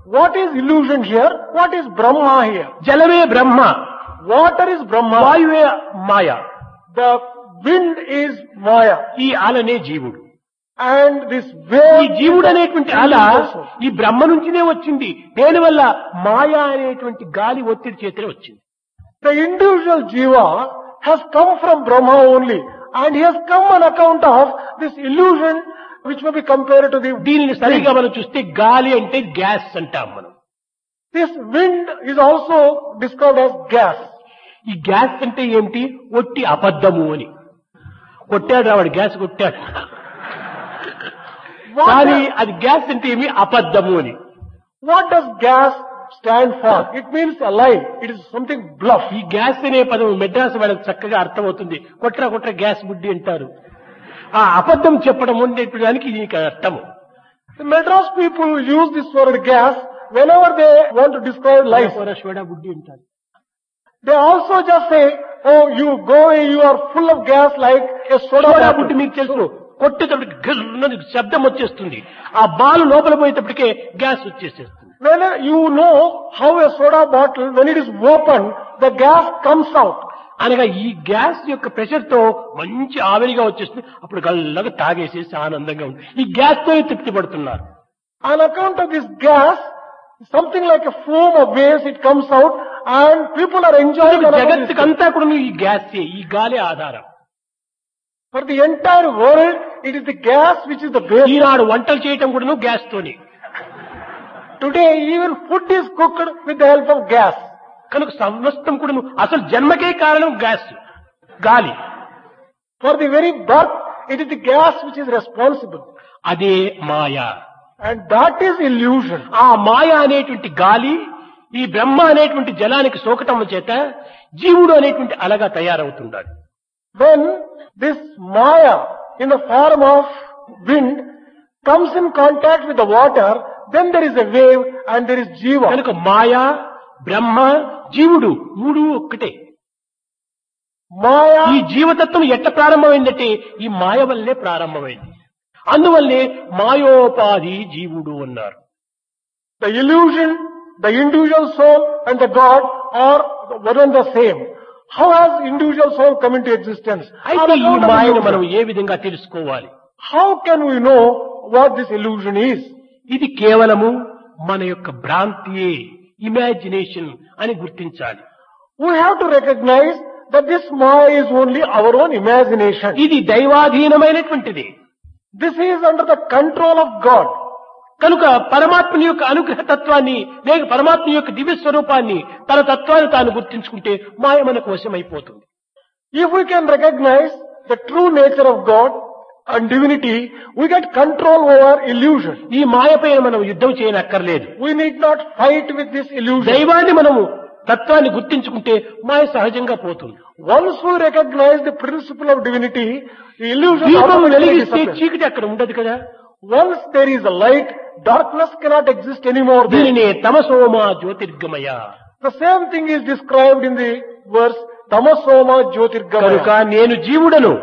What is illusion here? What is Brahma here? జలమే Brahma, Water is Brahma. వాయువే Maya, The wind is Maya. ఈ అలనే జీవుడు. And this ఈ wave జీవుడు అనేటువంటి అల ఈ బ్రహ్మ నుంచినే వచ్చింది. దేనివల్ల? మాయా అనేటువంటి గాలి ఒత్తిడి చేతనే వచ్చింది. the individual jiva has come from Brahma only. And he has come on account of this illusion which may be compared to the దీనిని సరిగా మనం చూస్తే గాలి అంటే గ్యాస్ అంటాం మనం. This wind is also described as gas. ఈ gas అంటే ఏమిటి? ఒట్టి అబద్ధము అని. కొట్టాడు వాడు, గ్యాస్ కొట్టాడు, కానీ అది గ్యాస్ అంటే ఏమి? అబద్ధము అని. What does gas stand for? It means a lie. It is something bluff. ఈ గ్యాస్ అనే పదం మెడ్రాస్ వాళ్ళకి చక్కగా అర్థమవుతుంది. కొట్రా కొట్రా గ్యాస్ బుడ్డి అంటారు. ఆ అబద్ధం చెప్పడం ఉండేటానికి దీనికి అర్థము. The Madras people use this word gas whenever they want to describe life. Soda బుడ్డి అంటారు. They also just say, oh, you are full of gas like a soda soda bottle. బుడ్డి మీకు తెలుసు, కొట్టేటప్పటికి గర్రని శబ్దం వచ్చేస్తుంది. ఆ బాలు లోపల పోయేటప్పటికే గ్యాస్ వచ్చేసేస్తుంది. When you know how a soda bottle, when it is opened, the gas comes out. అనగా ఈ గ్యాస్ యొక్క ప్రెషర్ తో మంచి ఆవిరిగా వచ్చేస్తుంది. అప్పుడు గల్లగా తాగేసేసి ఆనందంగా ఉంది. ఈ గ్యాస్ తో తృప్తి పడుతున్నారు. On account of this gas, something like a foam of waves, it comes out and people are enjoying it. జగత్తుకంతా కూడా ఈ గ్యాస్, ఈ గాలి ఆధారం. For the entire world, it is the gas which is the base. ఈనాడు వంటలు చేయటం కూడా gas తోని. Today, even food is cooked with the help of gas. కనుక సమస్తం కూడా అసలు జన్మకే కారణం గ్యాస్, గాలి. For the very birth, it is the gas which is responsible. అదే మాయా. And that is illusion. ఆ మాయ అనేటువంటి గాలి ఈ బ్రహ్మ అనేటువంటి జలానికి సోకటం చేత జీవుడు అనేటువంటి అలగా తయారవుతున్నాడు. When this Maya in the form of wind comes in contact with the water, then there is a wave and there is Jiva. కనుక మాయా, బ్రహ్మ, జీవుడు మూడు ఒక్కటే. Maya, ఈ జీవతత్వం ఎట్ట ప్రారంభమైందంటే ఈ మాయ వల్లే ప్రారంభమైంది. అందువల్లే మాయోపాధి జీవుడు అన్నారు. the illusion, the individual soul and the God are one and the same. How has individual soul come into existence? అయితే ఈ మాయను మనం ఏ విధంగా తెలుసుకోవాలి? How can we know what this illusion is? ఇది కేవలము మన యొక్క భ్రాంతియే, ఇమాజినేషన్ అని గుర్తించాలి. We have to recognize that this Maya is only our own imagination. ఇది దైవాధీనమైనటువంటిది. This is under the control of God. కనుక పరమాత్మని యొక్క అనుగ్రహ తత్వాన్ని లేక పరమాత్మ యొక్క దివ్య స్వరూపాన్ని తన తత్వాన్ని తాను గుర్తించుకుంటే మాయ మనకు వశమైపోతుంది. If we can recognize the true nature of God and divinity, we get control over illusion. ఈ మాయ పైన మనం యుద్ధం చేయనక్కర్లేదు. We need not fight with this illusion. దైవాన్ని మనము తత్వాన్ని గుర్తించుకుంటే మాయ సహజంగా పోతుంది. Once we recognize the principle of divinity, the illusion దీపం automatically వెలిగిస్తే disappears. చీకటి అక్కడ ఉండదు కదా. Once there is a light, darkness cannot exist anymore there. దీనినే తమసోమా జ్యోతిర్గమయ. The same thing is described in the verse Tamasoma కనుక Jyotirgamaya. నేను జీవుడను,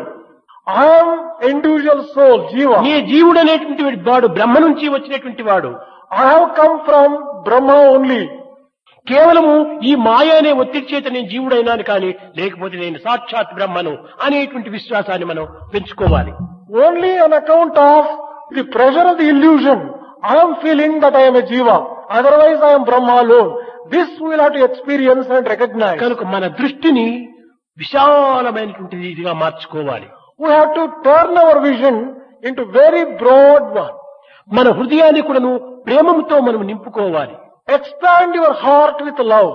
I am individual soul, Jiva. నీ జీవుడు అనేటువంటి వాడు బ్రహ్మ నుంచి వచ్చినటువంటి వాడు. I have come from Brahma only. కేవలము ఈ మాయ అనే ఒత్తిడి చేత నేను జీవుడైనాను కానీ లేకపోతే నేను సాక్షాత్ బ్రహ్మను అనేటువంటి విశ్వాసాన్ని మనం పెంచుకోవాలి. Only on account of the pressure of the illusion, I am feeling that I am a Jiva. Otherwise I am Brahma alone. This we will have to experience and recognize. కనుక మన దృష్టిని విశాలమైనటువంటి ఇదిగా మార్చుకోవాలి. We have to turn our vision into very broad one. మన హృదయాన్ని కూడాను ప్రేమతో మనం నింపుకోవాలి. Expand your heart with love.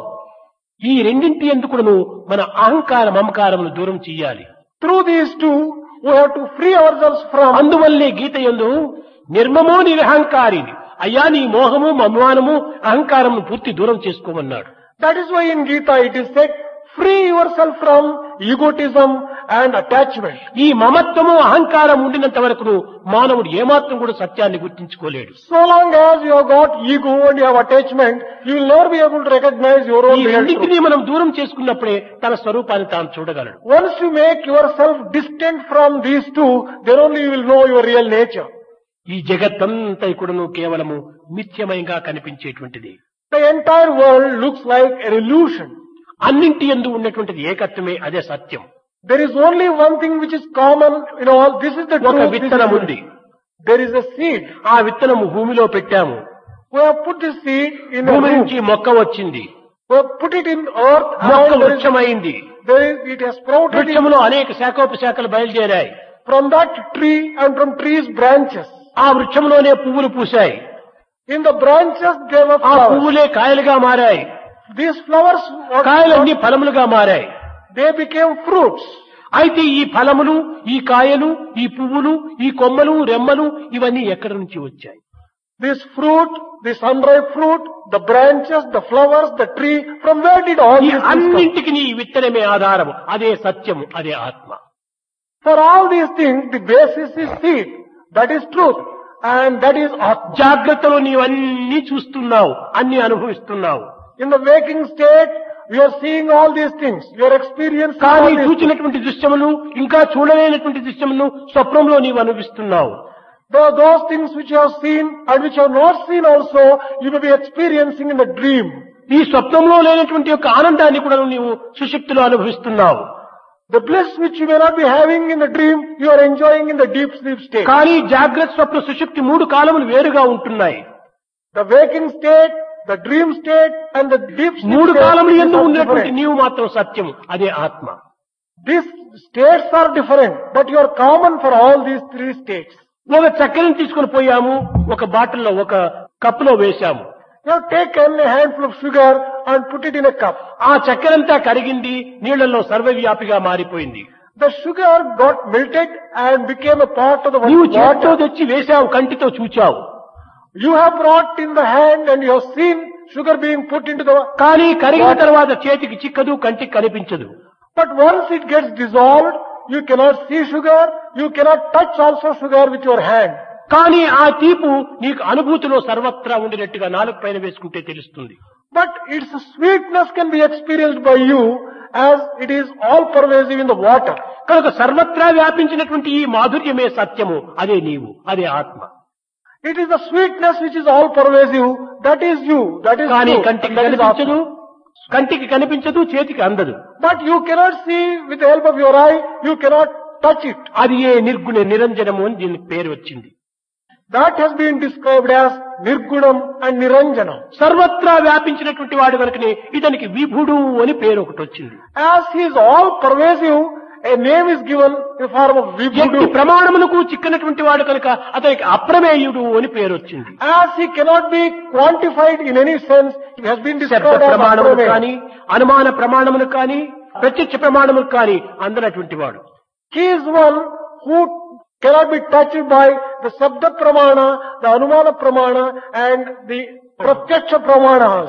ఈ రెండింటి ఎందుకును మన అహంకార మమకారమును దూరం చెయ్యాలి. Through these two, we have to free ourselves from. అందువల్లే గీత యందు నిర్మమో నిరహంకారి, అయ్యా నీ మోహము మన్వానము అహంకారమును పూర్తి దూరం చేసుకోమన్నాడు. That is why in Gita it is said, free yourself from egotism and attachment. ఈ మమత్వము అహంకారం ఉండినంత వరకు మానవుడు ఏమాత్రం కూడా సత్యాన్ని గుర్తించుకోలేడు. So long as you have got ego and you have attachment, you will never be able to recognize your own ఈ real truth. రెండింటినీ మనం దూరం చేసుకున్నప్పుడే తన స్వరూపాన్ని తాను చూడగలడు. Once you make yourself distant from these two, then only you will know your real nature. ఈ జగత్తంతా కూడాను కేవలము మిథ్యమయంగా కనిపించేటువంటిది. The entire world looks like an illusion. అన్నింటి యందు ఉన్నటువంటిది ఏకత్వమే, అదే సత్యం. There is only one thing which is common in all. This is the ఒక truth. విత్తనం ఉంది. There is a seed. ఆ విత్తనము భూమిలో పెట్టాము. We have put this seed in a భూమి root. నుంచి మొక్క వచ్చింది. We have put it in earth. మొక్క And వృక్షమైంది. it has sprouted. వృక్షములో అనేక శాఖోపశాఖలు బయలుదేరాయి. From that tree and from trees branches. ఆ వృక్షంలోనే పువ్వులు పూశాయి. In the branches there were ఆ flowers. పువ్వులే కాయలుగా మారాయి. These flowers, కాయలన్నీ ఫలములుగా మారాయి. they became fruits. అయితే ఈ ఫలములు, ఈ కాయలు, ఈ పువ్వులు, ఈ కొమ్మలు, రెమ్మలు ఇవన్నీ ఎక్కడి నుంచి వచ్చాయి? This fruit, this unripe fruit, the branches, the flowers, the tree, from where did all ఈ these things come? అన్నింటికి ఈ విత్తనమే ఆధారము, అదే సత్యము, అదే ఆత్మ. For all these things, the basis is seed. That is truth. And that is Atma. జాగ్రత్తలో నీవన్నీ చూస్తున్నావు, అన్ని అనుభవిస్తున్నావు. In the waking state, we are seeing all these things. You are experiencing all కానీ these things. చూచినటువంటి దృశ్యములు, ఇంకా చూడలేనటువంటి దృశ్యములను స్వప్నంలో నీవు అనుభవిస్తున్నావు. Those things which you have seen and which you have not seen also, you may be experiencing in the dream. ఈ స్వప్నంలో లేనటువంటి యొక్క ఆనందాన్ని కూడా నీవు సుషుప్తిలో అనుభవిస్తున్నావు. The bliss which you may not be having in the dream, you are enjoying in the deep sleep state. కానీ జాగ్రత్త స్వప్న సుషుప్తి మూడు కాలములు వేరుగా ఉంటున్నాయి. The waking state, the dream state and the deep sleep మూడు state కాలములు is ఎందు all ఉన్నటువంటి different. నీవు మాత్రం సత్యం, అదే ఆత్మ. These states are different, but you are common for all these three states. ఒక చక్కెరను తీసుకుని పోయాము, ఒక బాటిల్లో ఒక కప్పులో వేశాము. You have taken a handful of sugar and put it in a cup. ఆ చక్కెరంతా కరిగింది, నీళ్లలో సర్వవ్యాపిగా మారిపోయింది. The sugar got melted and became a part of the నీవు చేతితో water. తెచ్చి వేశావు, కంటితో చూచావు. You have brought in the hand and you have seen sugar being put into the... కానీ కరిగిన తర్వాత చేతికి చిక్కదు, కంటికి కనిపించదు. But once it gets dissolved, you cannot see sugar, you cannot touch also sugar with your hand. కానీ ఆ తీపు నీకు అనుభూతిలో సర్వత్రా ఉండినట్టుగా నాలుగు పైన వేసుకుంటే తెలుస్తుంది. But its sweetness can be experienced by you as it is all pervasive in the water. కనుక సర్వత్రా వ్యాపించినటువంటి ఈ మాధుర్యమే సత్యము, అదే నీవు, అదే ఆత్మ. It is the sweetness which is all pervasive, that is you, that is కానీ you, కంటికి that is కనిపించదు, Atma. కంటికి కనిపించదు, చేతికి అందదు. But you cannot see with the help of your eye, you cannot touch it. అది ఏ నిర్గుణ నిరంజనము అని దీనికి పేరు వచ్చింది. That has been described as Nirgunam and Niranjanam. సర్వత్రా వ్యాపించినటువంటి వాడు కనుకనే ఇతనికి విభుడు అని పేరు ఒకటి వచ్చింది. As he is all pervasive, a name is given in the form of ఎట్టి Vibhudu. ప్రమాణములకు చిక్కనటువంటి వాడు కనుక అతనికి అప్రమేయుడు అని పేరు వచ్చింది. As he cannot be quantified in any sense, it has been శబ్ద described as ప్రమాణములు Aprameya. కానీ, అనుమాన ప్రమాణములు కానీ, ప్రత్యక్ష ప్రమాణములు కానీ అందనటువంటి వాడు. He is one who cannot be touched by the Sabda Pramana, the Anumana Pramana and the Pratyaksha Pramanas.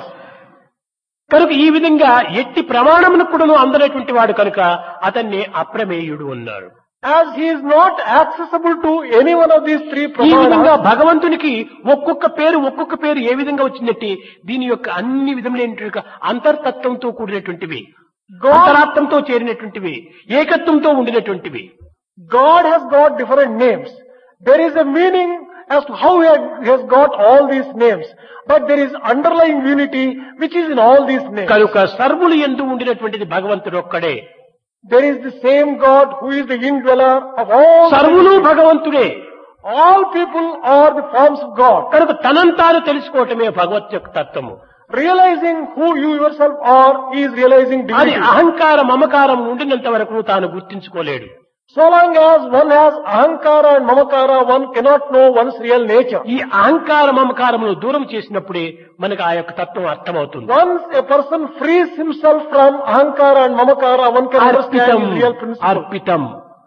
కనుక ఈ విధంగా ఎట్టి ప్రమాణములకు కూడా అందనటువంటి వాడు కనుక అతన్ని అప్రమేయుడు అన్నారు. As he is not accessible to any one of these three ఈ విధంగా Pramanas, భగవంతునికి ఒక్కొక్క పేరు ఏ విధంగా వచ్చిందంటే దీని యొక్క అన్ని విధములైన అంతర్తత్వంతో కూడినటువంటివి, అంతరాత్మంతో చేరినటువంటివి, ఏకత్వంతో ఉండినటువంటివి. God has got different names. There is a meaning as to how he has got all these names. But there is underlying unity which is in all these names. కనుక సర్వులు యందు ఉండినటువంటిది భగవంతుడు ఒక్కడే. There is the same God who is the indweller of all. సర్వులు భగవంతుడే. All people are the forms of God. కనుక తనంతాను తెలుసుకోవటమే భగవత్ యొక్క తత్వము. Realizing who you yourself are is realizing అది divinity. అహంకార మమకారం ఉండినంత వరకు తాను గుర్తించుకోలేడు. So long as one has ahankara and mamakara, one cannot know one's real nature. ఈ అహంకార మమకారమును దూరం చేసినప్పుడే మనకు ఆ యొక్క తత్వం అర్థమవుతుంది. Once a person frees himself from ahankara and mamakara, one can understand అర్పితం, his real principle. అర్పితం.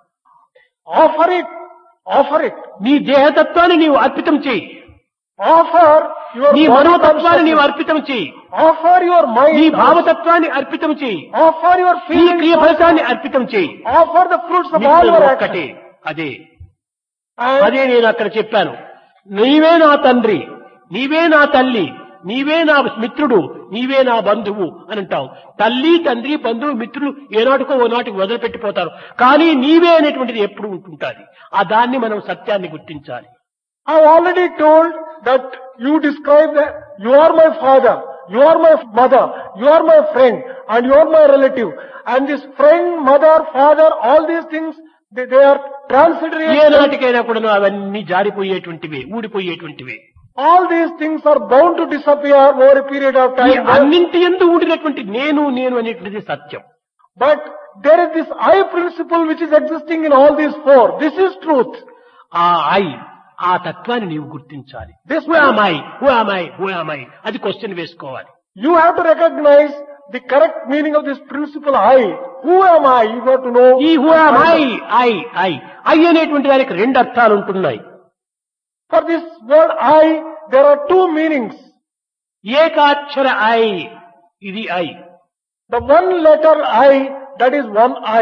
Offer it. Offer it. నీ దేహతత్వాన్ని నీవు అర్పితం చేయి. Offer your నీ body మనోతత్వాన్ని నీవు consciousness. అర్పితం చేయి. Offer your mind. నీ భావతత్వాన్ని అర్పితం చేయి. Offer your నీ feelings. క్రియ ఫలితాన్ని అర్పితం చేయి. Offer the fruits of all మిత్రులు your ఒక్కటే. actions. అదే And అదే నేను అక్కడ చెప్పాను. నీవే నా తండ్రి, నీవే నా తల్లి, నీవే నా మిత్రుడు, నీవే నా బంధువు అని అంటాం. తల్లి, తండ్రి, బంధువు, మిత్రులు ఏనాటికో ఓనాటికి వదిలిపెట్టిపోతారు. కానీ నీవే అనేటువంటిది ఎప్పుడు ఉంటుంటాది. ఆ దాన్ని మనం సత్యాన్ని గుర్తించాలి. I've already told that you describe that you are my father, you are my mother, you are my friend, and you are my relative. And this friend, mother, father, all these things, they are transitory. ఏనాటికైనా కూడా అవన్నీ జారిపోయేటువంటివి, ఊడిపోయేటువంటివి. All these things are bound to disappear over a period of ఈ time. అన్నింటి యందు ఊడినటువంటి నేను నేను అనేటువంటిది సత్యం. But there is this I principle which is existing in all these four. This is truth. ఆ ఐ, ఆ తత్వాన్ని నీవు గుర్తించాలి. Who am I, who am I, who am I, అది క్వశ్చన్ వేసుకోవాలి. You have to recognize the correct meaning of this principle I. Who am I? You got to know. ఈ who am I, I I I అనేటువంటి దానికి రెండు అర్థాలు ఉంటున్నాయి. For this word I, there are two meanings. ఏకాక్షర I, ఇది I. The one letter I, that is one I.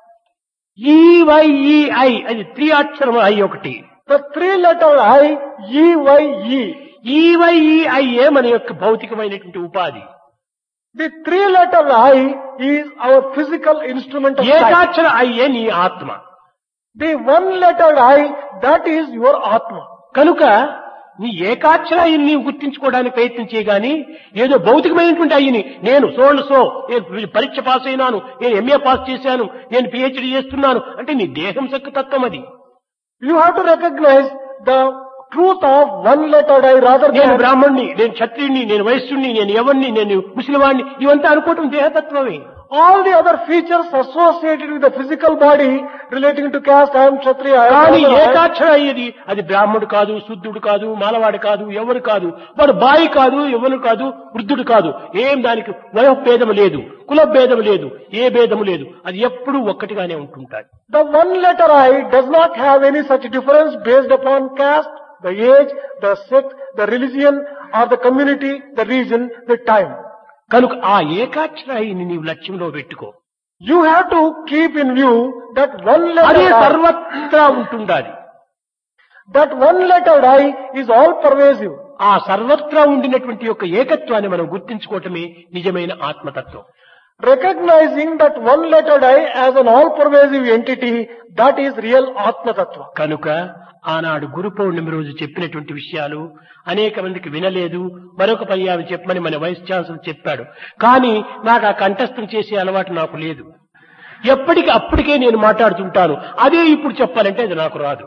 E Y E I, అది త్రియాక్షరం ఐ ఒకటి. The three letter I, E-Y-E. ఈవైఈఐఏ మన యొక్క భౌతికమైనటువంటి ఉపాధి. The three letter I is our physical instrument of sight. ఏకాక్షర ఐఏ నీ ఆత్మ. The one letter I, that is your Atma. కనుక నీ ఏకాక్షర అయ్యని నీవు గుర్తించుకోవడానికి ప్రయత్నం చేయగాని ఏదో భౌతికమైనటువంటి అయ్యని నేను నేను పరీక్ష పాస్ అయినాను, నేను ఎంఏ పాస్ చేశాను, నేను పిహెచ్డి చేస్తున్నాను అంటే నీ దేహం సక్కు తత్వం అది. You have to recognize the truth of one letter I rather నేను than బ్రాహ్మణ్ణి, నేను క్షత్రియుణ్ణి, నేను వైశ్యుణ్ణి, నేను ఎవరిని, నేను ముసలివాణ్ణి, ఇవంతా అనుకోవటం దేహతత్వమే. all the other features associated with the physical body relating to caste, I am Kshatriya, I am కానీ Brahmana, ఏకాక్షర అయ్యేది అది బ్రాహ్మణుడు కాదు, శుద్ధుడు కాదు, మాలవాడు కాదు, ఎవరు కాదు, వాడు బాయి కాదు, ఎవరు కాదు, వృద్ధుడు కాదు, ఏం దానికి వయోభేదం లేదు, కుల భేదం లేదు, ఏ భేదము లేదు, అది ఎప్పుడూ ఒక్కటిగానే ఉంటుంటాయి. The one letter I does not have any such difference based upon caste, the age, the sex, the religion, or the community, the region, the time. కనుక ఆ ఏకాక్షర అయ్యని నీవు లక్ష్యంలో పెట్టుకో. You have to keep in view that one అదే letter I, సర్వత్రా ఉంటుండాలి. that one letter I is all pervasive. ఆ సర్వత్రా ఉండినటువంటి యొక్క ఏకత్వాన్ని మనం గుర్తించుకోవటమే నిజమైన ఆత్మతత్వం. Recognizing that one letter I as an all pervasive entity, that is real Atma Tattva. కనుక ఆనాడు గురు పౌర్ణమి రోజు చెప్పినటువంటి విషయాలు అనేక మందికి వినలేదు. మరొక పర్యాయం చెప్పమని మన వైస్ ఛాన్సలర్ చెప్పాడు. కానీ నాకు ఆ కంఠస్థం చేసే అలవాటు నాకు లేదు. ఎప్పటికి అప్పటికే నేను మాట్లాడుతుంటాను. అదే ఇప్పుడు చెప్పాలంటే అది నాకు రాదు.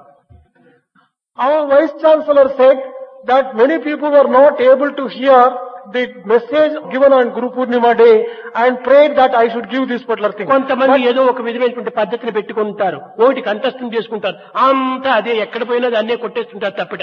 Our Vice Chancellor said that many people were not able to hear the message given on Guru Purnima day and prayed that I should give this particular thing. కొంతమంది ఏదో ఒక విధమైనటువంటి పద్ధతిని పెట్టుకుంటారు, ఒకటి కంఠస్థం చేసుకుంటారు, అంతా అదే ఎక్కడ పోయినా అన్నే కొట్టేస్తుంటారు తప్పిట.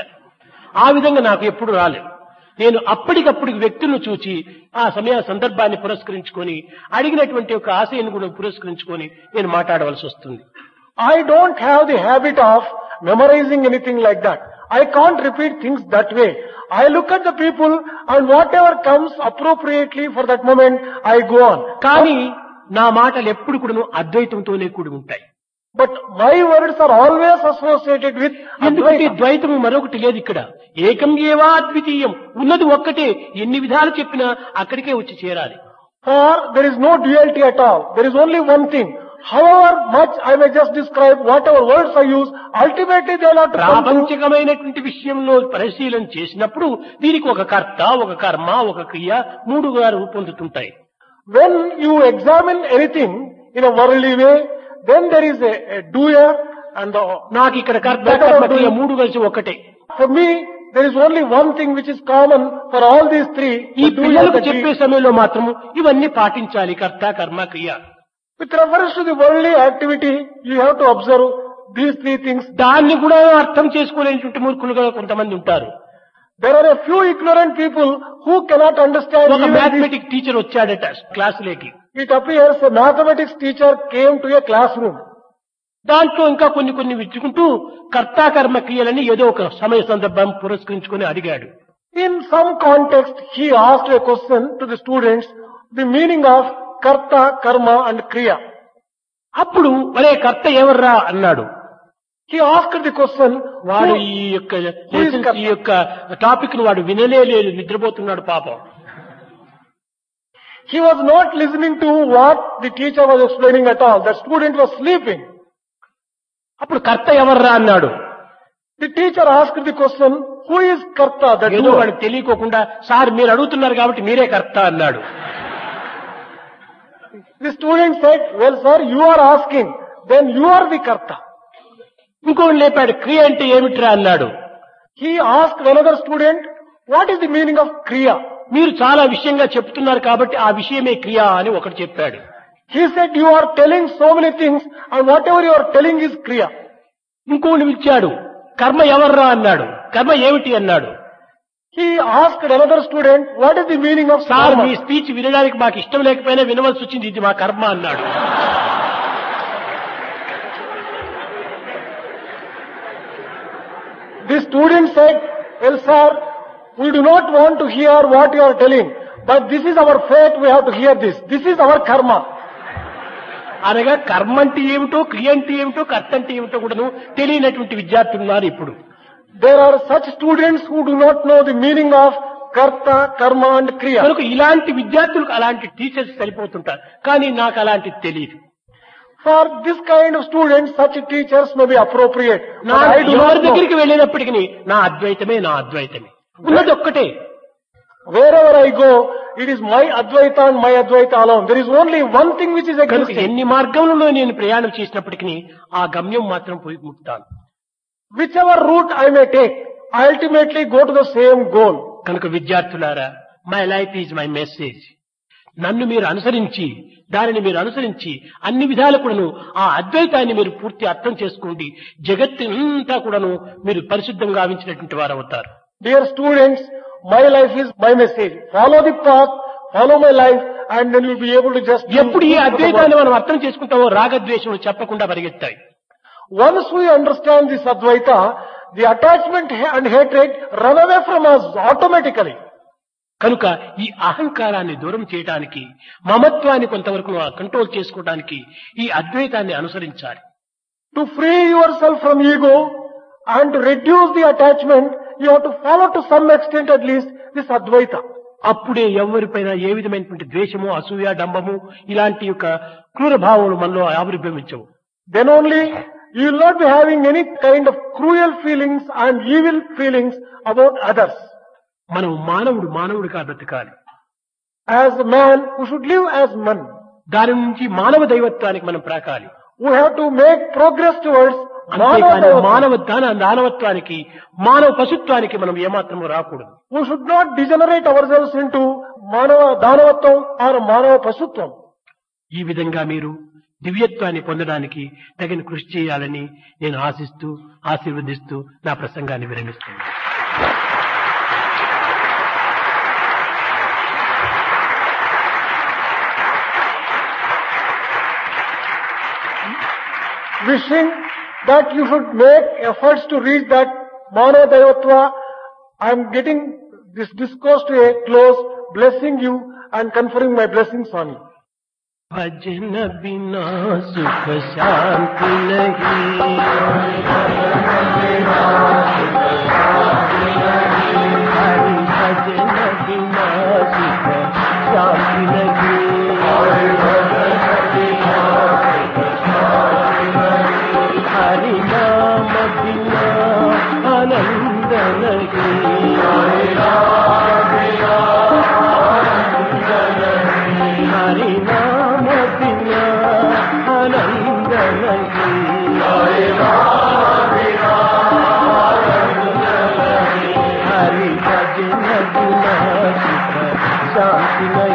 ఆ విధంగా నాకు ఎప్పుడు రాలేదు. నేను అప్పటికప్పుడు వ్యక్తులను చూచి ఆ సమయ సందర్భాన్ని పురస్కరించుకొని అడిగినటువంటి ఒక ఆశయాన్ని కూడా పురస్కరించుకొని నేను మాట్లాడవలసి వస్తుంది. I don't have the habit of memorizing anything like that. I can't repeat things that way. I look at the people and whatever comes appropriately for that moment, I go on. కానీ నా మాటలు ఎప్పుడు కూడా అద్వైతంతోనే కూడి ఉంటాయి. But my words are always associated with ఎందుకంటే Advaita. ద్వైతము మరొకటి లేదు ఇక్కడ. ఏకం ఏవా అద్వితీయం, ఉన్నది ఒక్కటే. ఎన్ని విధాలు చెప్పినా అక్కడికే వచ్చి చేరాలి. For there is no duality at all. There is only one thing. However much I may just describe whatever words I use, ultimately they will have to come to. ప్రాపంచికమైనటువంటి విషయంలో పరిశీలన చేసినప్పుడు దీనికి ఒక కర్త, ఒక కర్మ, ఒక క్రియ మూడుగా రూపొందుతుంటాయి. When you examine anything in a worldly way, then there is a doer and the. నాకు ఇక్కడ కర్త, కర్మ, క్రియ మూడు కలిసి ఒకటే. For me, there is only one thing which is common for all these three. ఈ The doer, పిల్లలకు the చెప్పే deed. సమయంలో మాత్రము ఇవన్నీ పాటించాలి. కర్త, కర్మ, క్రియ. With reference to the worldly activity, you have to observe these three things. దాన్ని కూడా అర్థం చేసుకోలేనటువంటి మూర్ఖులుగా కొంతమంది ఉంటారు. There are a few ignorant people who cannot understand ఒక even this. మ్యాథమెటిక్ టీచర్ వచ్చాడట క్లాసులోకి. It appears a mathematics teacher came to a classroom. దాంట్లో ఇంకా కొన్ని విచ్చుకుంటూ కర్త, కర్మ, క్రియలని ఏదో ఒక సమయ సందర్భం పురస్కరించుకొని అడిగాడు. In some context, he asked a question to the students, the meaning of karta, karma and kriya. అప్పుడు ఒరే కర్త ఎవర్రా అన్నాడు. He asked the question, వాడు who- ఈ యొక్క lessons, ఈ యొక్క టాపిక్ ను వాడు వినలేదు, నిద్రపోతున్నాడు పాపం. he was not listening to what the teacher was explaining at all. The student was sleeping. అప్పుడు కర్త ఎవర్రా అన్నాడు. The teacher asked the question, who is Karta? The ఏదో doer. వాడికి తెలియకోకుండా సార్ మీరు అడుగుతున్నారు కాబట్టి మీరే కర్త అన్నాడు. The student said, well sir, you are asking, then you are the Karta. ఇంకోటి లేపాడు, క్రియ అంటే ఏమిట్రా అన్నాడు. He asked another student, what is the meaning of Kriya? మీరు చాలా విషయంగా చెప్తున్నారు కాబట్టి ఆ విషయమే క్రియ అని ఒకటి చెప్పాడు. He said, you are telling so many things and whatever you are telling is Kriya. ఇంకోటి ఇచ్చాడు, కర్మ ఎవర్రా అన్నాడు. కర్మ ఏమిటి అన్నాడు. He asked another student, what is the meaning of sir మీ karma? స్పీచ్ వినడానికి మాకు ఇష్టం లేకపోయినా వినవలసి వచ్చింది, ఇది మా కర్మ అన్నాడు. The student said, well sir, we do not want to hear what you are telling, but this is our fate, we have to hear this. This is our karma. అనగా కర్మ అంటే ఏమిటో, క్రియ అంటే ఏమిటో, కర్త అంటే ఏమిటో కూడాను తెలియనటువంటి విద్యార్థులు ఉన్నారు ఇప్పుడు. There are such students who do not know the meaning of karta, karma and kriya. కనుక ఇలాంటి విద్యార్థులకు అలాంటి టీచర్స్ సరిపోతుంటారు, కానీ నాకు అలాంటిది తెలియదు. For this kind of students, such teachers may be appropriate. నా But I do ఎవరి not know. దగ్గరికి వెళ్ళినప్పటికీ నా అద్వైతమే నా అద్వైతమే ఉన్నది ఒక్కటే. Wherever I go, it is my Advaita and my Advaita alone. There is only one thing which is కనుక existing. ఎన్ని మార్గంలో నేను ప్రయాణం చేసినప్పటికీ ఆ గమ్యం మాత్రం పోయి ముట్టాను. Whichever route I may take, I ultimately go to the same goal. కనుక విద్యార్థులారా, my life is my message. నన్ను మీరు అనుసరించి, దానిని మీరు అనుసరించి అన్ని విధాలు కూడాను ఆ అద్వైతాన్ని మీరు పూర్తి అర్థం చేసుకోండి. జగత్తంతా కూడాను మీరు పరిశుద్ధంగా గావించినటువంటి వారు అవుతారు. Dear students, my life is my message. Follow the path, follow my life, and then you'll be able to just... ఎప్పుడు ఈ అద్వైతాన్ని మనం అర్థం చేసుకుంటామో రాగద్వేషములు చెప్పకుండా పరిగెత్తాయి. Once we understand this Advaita, the attachment and hatred run away from us automatically. కనుక ఈ అహంకారాన్ని దూరం చేయడానికి, మమత్వాన్ని కొంతవరకు కంట్రోల్ చేసుకోవడానికి ఈ అద్వైతాన్ని అనుసరించాలి. To free yourself from ego and to reduce the attachment, you have to follow to some extent at least this Advaita. అప్పుడే ఎవరిపైన ఏ విధమైనటువంటి ద్వేషము, అసూయ, డంబము ఇలాంటి యొక్క క్రూర భావములు మనలో ఆవిర్భవించవు. Then only you will not be having any kind of cruel feelings and evil feelings about others. మనం మానవుడిగా బ్రతకాలి. As a man, we should live as man. దాని నుంచి మానవ దైవత్వానికి మనం ప్రాకాలి. We have to make progress towards అంతేకాని దానవత్వానికి, మానవ పశుత్వానికి మనం ఏమాత్రము రాకూడదు. We should not degenerate ourselves into Manava Danavatvam or Manava Pasutvam. ఈ విధంగా మీరు దివ్యత్వాన్ని పొందడానికి తగిన కృషి చేయాలని నేను ఆశిస్తూ, ఆశీర్వదిస్తూ నా ప్రసంగాన్ని విరమిస్తున్నాను. Wishing that you should make efforts to reach that Manava Daivatva, I am getting this discourse to a close, blessing you and conferring my blessings on you. भजन बिना सुख शांति नहीं, हरि भजन बिना सुख शांति नहीं, हरि नाम बिना आनंद नहीं, हरि नाम बिना आनंद नहीं, हरि भजन बिना सुख शांति नहीं.